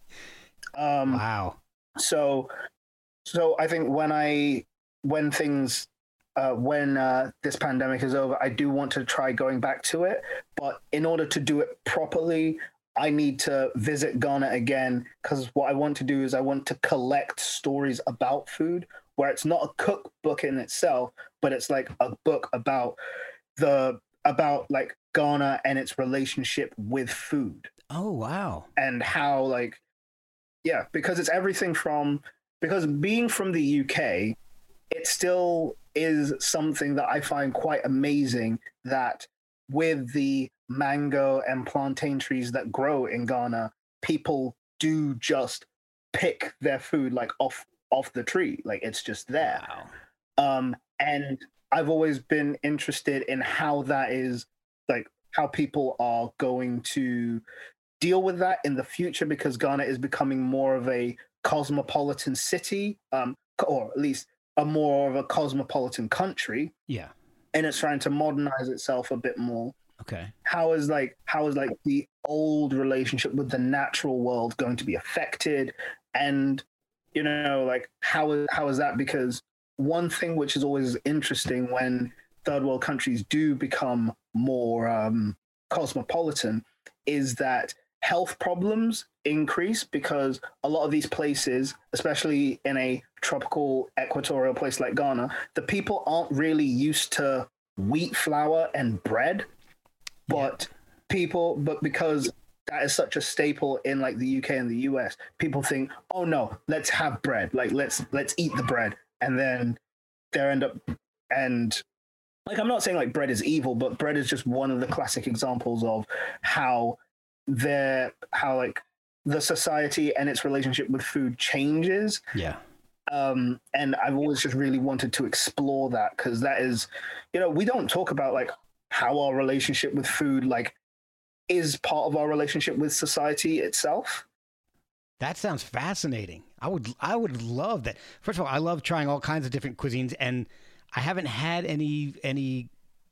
Speaker 5: Um,
Speaker 3: Wow.
Speaker 5: so, so I think when I when things uh, when uh, this pandemic is over, I do want to try going back to it. But in order to do it properly, I need to visit Ghana again, because what I want to do is I want to collect stories about food, where it's not a cookbook in itself, but it's like a book about the about like Ghana and its relationship with food,
Speaker 3: Oh, wow.
Speaker 5: and how like yeah, because it's everything from because being from the U K, it still is something that I find quite amazing that with the mango and plantain trees that grow in Ghana, people do just pick their food like off off the tree, like it's just there.
Speaker 3: Wow.
Speaker 5: Um, and I've always been interested in how that is, like how people are going to deal with that in the future, because Ghana is becoming more of a cosmopolitan city, um, or at least a more of a cosmopolitan country,
Speaker 3: Yeah.
Speaker 5: and it's trying to modernize itself a bit more.
Speaker 3: Okay.
Speaker 5: How is like how is like the old relationship with the natural world going to be affected? And you know, like how is how is that? Because one thing which is always interesting when third world countries do become more um, cosmopolitan is that health problems increase, because a lot of these places, especially in a tropical equatorial place like Ghana, the people aren't really used to wheat flour and bread, but people, but because that is such a staple in like the U K and the U S, people think, oh no, let's have bread, like let's let's eat the bread, and then they end up and like I'm not saying like bread is evil, but bread is just one of the classic examples of how their how like the society and its relationship with food changes.
Speaker 3: Yeah.
Speaker 5: Um, and I've always just really wanted to explore that, because that is, you know, we don't talk about like how our relationship with food like is part of our relationship with society itself.
Speaker 3: That sounds fascinating. I would I would love that. First of all, I love trying all kinds of different cuisines, and I haven't had any any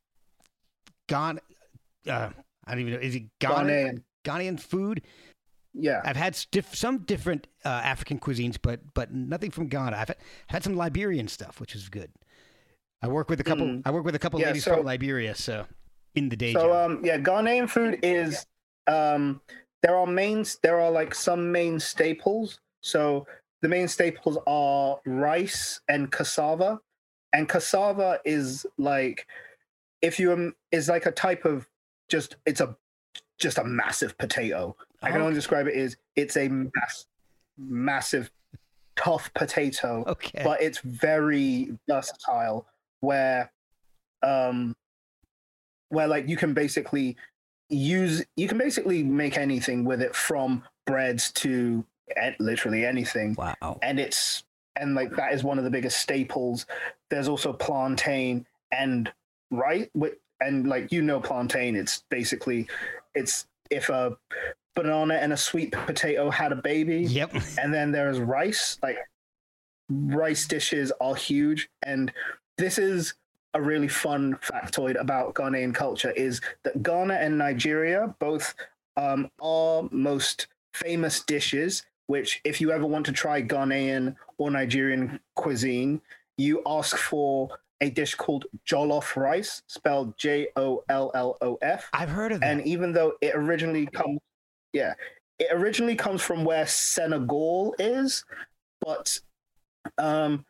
Speaker 3: Ghana. Uh, I don't even know. Is it Ghana,
Speaker 5: Ghanaian.
Speaker 3: Ghanaian food?
Speaker 5: Yeah.
Speaker 3: I've had stiff, some different uh, African cuisines, but but nothing from Ghana. I've had, had some Liberian stuff, which is good. I work with a couple.
Speaker 5: Mm.
Speaker 3: I work with a couple
Speaker 5: Yeah,
Speaker 3: ladies
Speaker 5: so-
Speaker 3: from Liberia, so in the day
Speaker 5: So
Speaker 3: job.
Speaker 5: um yeah, Ghanaian food is um there are mains there are like some main staples. So the main staples are rice and cassava. And cassava is like if you um, is like a type of just it's a just a massive potato. I can only
Speaker 3: Okay.
Speaker 5: describe it as it's a mass, massive tough potato,
Speaker 3: Okay.
Speaker 5: but it's very versatile where um where like you can basically use you can basically make anything with it, from breads to eh, literally anything.
Speaker 3: Wow.
Speaker 5: And it's and like that is one of the biggest staples. There's also plantain and rice, and like you know plantain, it's basically it's if a banana and a sweet potato had a baby.
Speaker 3: Yep.
Speaker 5: And then there's rice. Like rice dishes are huge, and this is a really fun factoid about Ghanaian culture is that Ghana and Nigeria both um, are most famous dishes, which if you ever want to try Ghanaian or Nigerian cuisine, you ask for a dish called jollof rice, spelled J O L L O F.
Speaker 3: I've heard of that.
Speaker 5: And even though it originally comes, yeah, it originally comes from where Senegal is, but, um,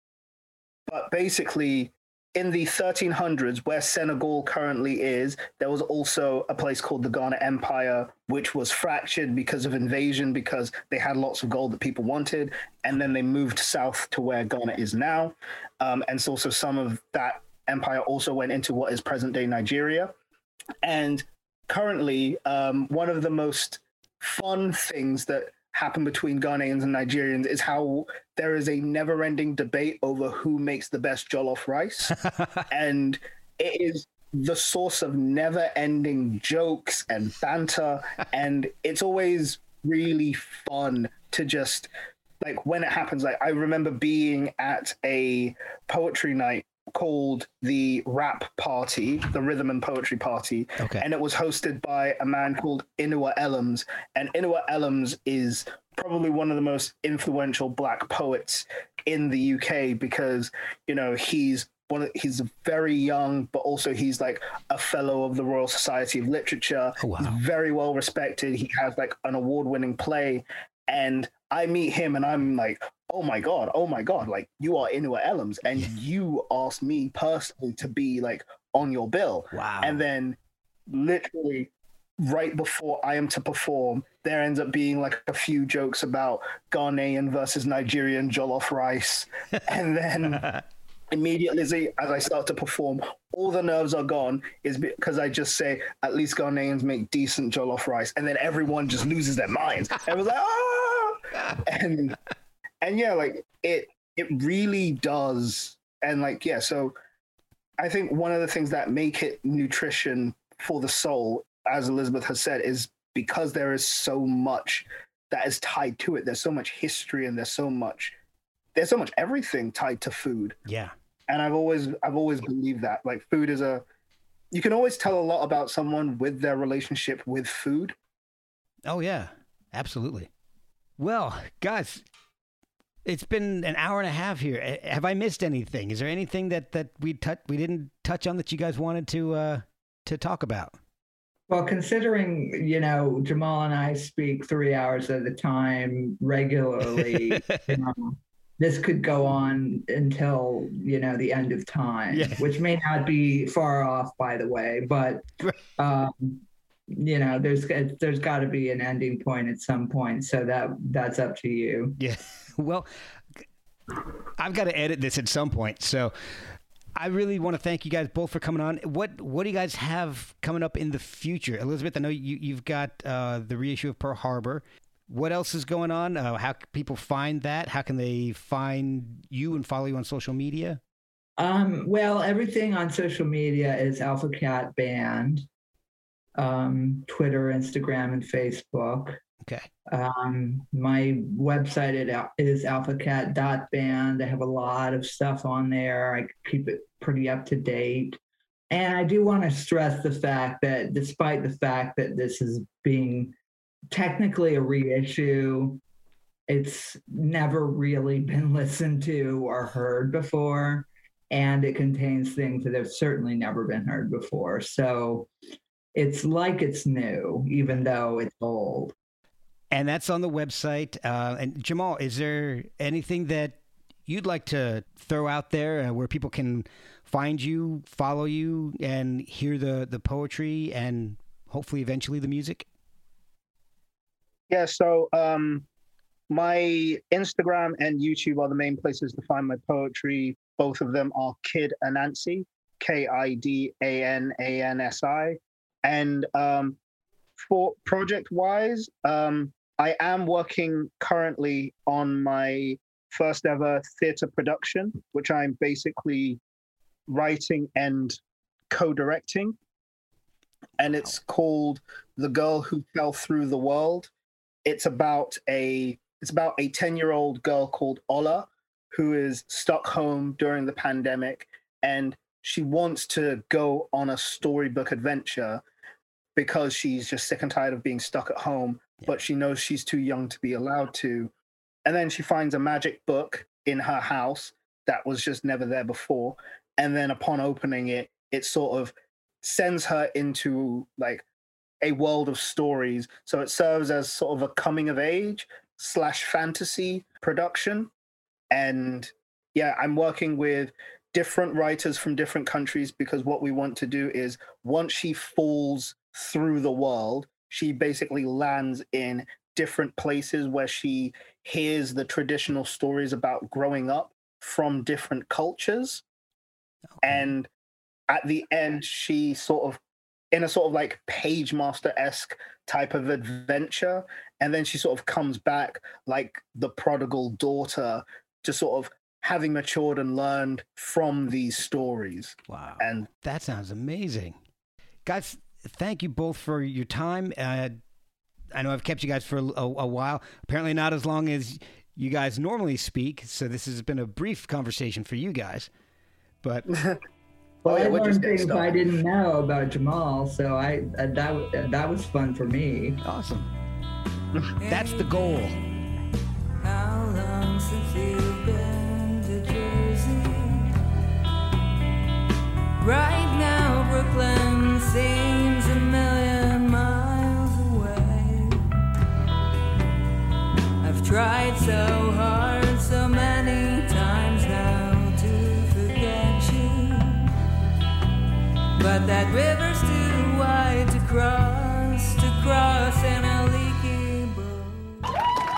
Speaker 5: but basically in the thirteen hundreds, where Senegal currently is, there was also a place called the Ghana Empire, which was fractured because of invasion, because they had lots of gold that people wanted, and then they moved south to where Ghana is now. Um, and so, so some of that empire also went into what is present-day Nigeria. And currently, um, one of the most fun things that happen between Ghanaians and Nigerians is how there is a never-ending debate over who makes the best jollof rice. And it is the source of never-ending jokes and banter, and it's always really fun to just, like, when it happens. Like, I remember being at a poetry night called the Rap Party, the Rhythm and Poetry Party,
Speaker 3: Okay.
Speaker 5: and it was hosted by a man called Inua Ellams, and Inua Ellams is probably one of the most influential Black poets in the U K, because, you know, he's one of, he's very young, but also he's like a fellow of the Royal Society of Literature.
Speaker 3: Oh, wow.
Speaker 5: He's very well respected. He has like an award-winning play, and I meet him and I'm like, oh my God, oh my God, like, you are Inua Ellams, and you asked me personally to be like on your bill.
Speaker 3: Wow.
Speaker 5: And then literally right before I am to perform, there ends up being like a few jokes about Ghanaian versus Nigerian jollof rice. And then immediately as I start to perform, all the nerves are gone, is because I just say, at least Ghanaians make decent jollof rice. And then everyone just loses their minds. Everyone's like, ah! And, and yeah, like it, it really does. And like, yeah, so I think one of the things that make it nutrition for the soul, as Elizabeth has said, is because there is so much that is tied to it. There's so much history, and there's so much, there's so much everything tied to food.
Speaker 3: Yeah.
Speaker 5: And I've always, I've always believed that, like, food is a, you can always tell a lot about someone with their relationship with food.
Speaker 3: Oh yeah, absolutely. Well, guys, it's been an hour and a half here. Have I missed anything? Is there anything that that we touch we didn't touch on that you guys wanted to uh, to talk about?
Speaker 4: Well, considering, you know, Jamal and I speak three hours at a time regularly, you know, this could go on until, you know, the end of time,
Speaker 3: Yeah.
Speaker 4: which may not be far off, by the way. But, um, you know, there's there's got to be an ending point at some point. So that that's up to you.
Speaker 3: Yeah. Well, I've got to edit this at some point. So I really want to thank you guys both for coming on. What what do you guys have coming up in the future? Elizabeth, I know you, you've got uh, the reissue of Pearl Harbor. What else is going on? Uh, how can people find that? How can they find you and follow you on social media?
Speaker 4: Um, well, everything on social media is Alpha Cat Band, um, Twitter, Instagram, and Facebook.
Speaker 3: Okay.
Speaker 4: Um, my website is alphacat dot band. I have a lot of stuff on there. I keep it pretty up to date. And I do want to stress the fact that despite the fact that this is being technically a reissue, it's never really been listened to or heard before. And it contains things that have certainly never been heard before. So it's like it's new, even though it's old.
Speaker 3: And that's on the website. Uh, and Jamal, is there anything that you'd like to throw out there uh, where people can find you, follow you, and hear the, the poetry and hopefully eventually the music?
Speaker 5: Yeah, so um, my Instagram and YouTube are the main places to find my poetry. Both of them are Kid Anansi, K I D A N A N S I. And um, for project-wise, um, I am working currently on my first ever theatre production, which I'm basically writing and co-directing. And it's called The Girl Who Fell Through the World. It's about a it's about a ten-year-old girl called Ola who is stuck home during the pandemic, and she wants to go on a storybook adventure because she's just sick and tired of being stuck at home, but she knows she's too young to be allowed to. And then she finds a magic book in her house that was just never there before. And then upon opening it, it sort of sends her into like a world of stories. So it serves as sort of a coming of age slash fantasy production. And yeah, I'm working with different writers from different countries because what we want to do is once she falls through the world, she basically lands in different places where she hears the traditional stories about growing up from different cultures. Okay. And at the end, she sort of, in a sort of like Page Master-esque type of adventure, and then she sort of comes back like the prodigal daughter to sort of having matured and learned from these stories.
Speaker 3: Wow.
Speaker 5: And
Speaker 3: that sounds amazing. Guys, thank you both for your time. Uh, I know I've kept you guys for a, a, a while. Apparently not as long as you guys normally speak, so this has been a brief conversation for you guys. But
Speaker 4: well,
Speaker 5: oh, yeah,
Speaker 4: I
Speaker 5: we'll
Speaker 4: learned things I didn't know about Jamal, so I uh, that uh, that was fun for me.
Speaker 3: Awesome. That's the goal.
Speaker 8: How long since you've been to Jersey? Right now, Brooklyn seems a million miles away. I've tried so hard, so many times now to forget you, but that river's too wide to cross, to cross in a leaky boat.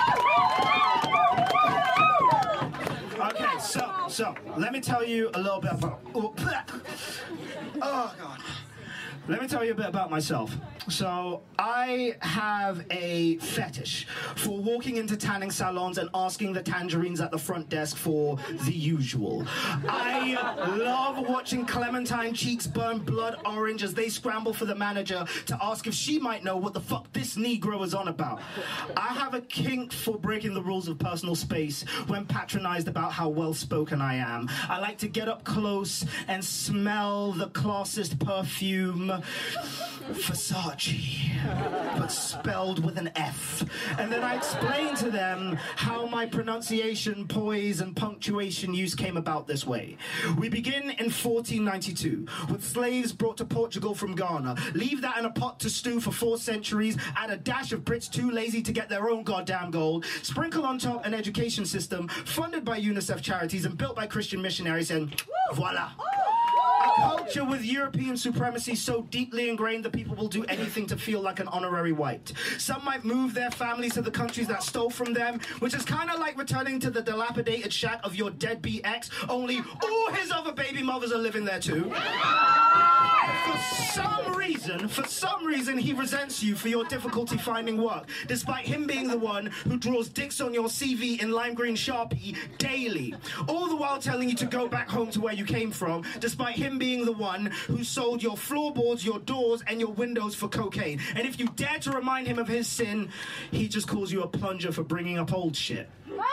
Speaker 7: Okay, so, so, let me tell you a little bit about, oh, oh God. Let me tell you a bit about myself. So, I have a fetish for walking into tanning salons and asking the tangerines at the front desk for the usual. I love watching Clementine cheeks burn blood orange as they scramble for the manager to ask if she might know what the fuck this Negro is on about. I have a kink for breaking the rules of personal space when patronized about how well-spoken I am. I like to get up close and smell the classist perfume Versace, but spelled with an F. And then I explain to them how my pronunciation, poise, and punctuation use came about this way. We begin in fourteen ninety-two, with slaves brought to Portugal from Ghana. Leave that in a pot to stew for four centuries, add a dash of Brits too lazy to get their own goddamn gold, sprinkle on top an education system funded by UNICEF charities and built by Christian missionaries, and voila. A culture with European supremacy so deeply ingrained that people will do anything to feel like an honorary white. Some might move their families to the countries that stole from them, which is kind of like returning to the dilapidated shack of your deadbeat ex, only all his other baby mothers are living there too. For some reason, for some reason, he resents you for your difficulty finding work, despite him being the one who draws dicks on your C V in lime green Sharpie daily, all the while telling you to go back home to where you came from, despite him being the one who sold your floorboards, your doors, and your windows for cocaine. And if you dare to remind him of his sin, he just calls you a plunger for bringing up old shit.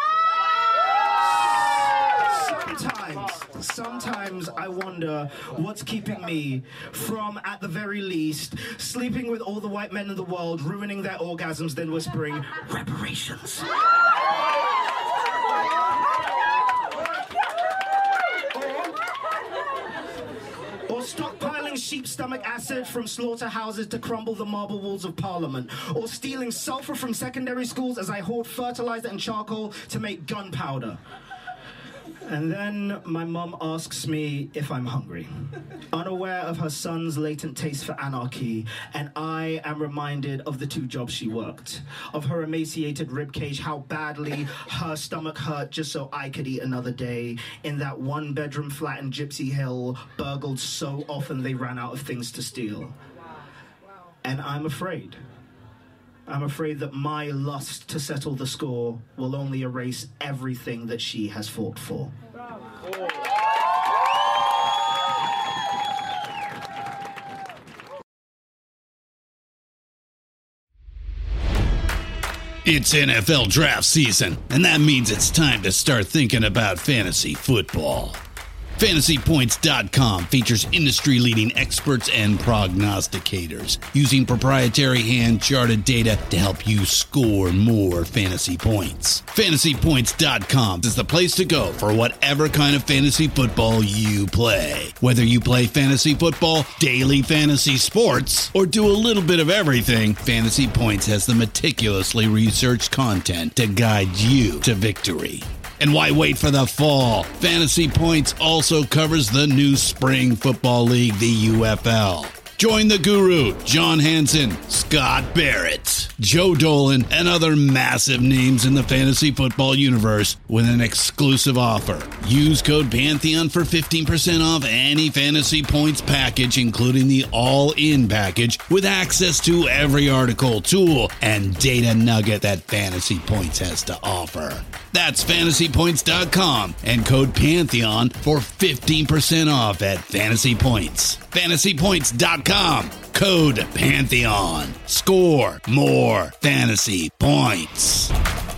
Speaker 7: Sometimes, sometimes I wonder what's keeping me from, at the very least, sleeping with all the white men in the world, ruining their orgasms, then whispering, reparations. Or stockpiling sheep stomach acid from slaughterhouses to crumble the marble walls of Parliament. Or stealing sulfur from secondary schools as I hoard fertilizer and charcoal to make gunpowder. And then my mum asks me if I'm hungry, unaware of her son's latent taste for anarchy, and I am reminded of the two jobs she worked, of her emaciated ribcage, how badly her stomach hurt just so I could eat another day, in that one-bedroom flat in Gypsy Hill, burgled so often they ran out of things to steal. And I'm afraid. I'm afraid that my lust to settle the score will only erase everything that she has fought for.
Speaker 9: It's N F L draft season, and that means it's time to start thinking about fantasy football. Fantasy Points dot com features industry-leading experts and prognosticators using proprietary hand-charted data to help you score more fantasy points. Fantasy Points dot com is the place to go for whatever kind of fantasy football you play. Whether you play fantasy football, daily fantasy sports, or do a little bit of everything, Fantasy Points has the meticulously researched content to guide you to victory. And why wait for the fall? Fantasy Points also covers the new spring football league, the U F L. Join the guru, John Hansen, Scott Barrett, Joe Dolan, and other massive names in the fantasy football universe with an exclusive offer. Use code Pantheon for fifteen percent off any Fantasy Points package, including the all-in package with access to every article, tool, and data nugget that Fantasy Points has to offer. That's fantasy points dot com and code Pantheon for fifteen percent off at Fantasy Points. fantasy points dot com, code Pantheon. Score more fantasy points.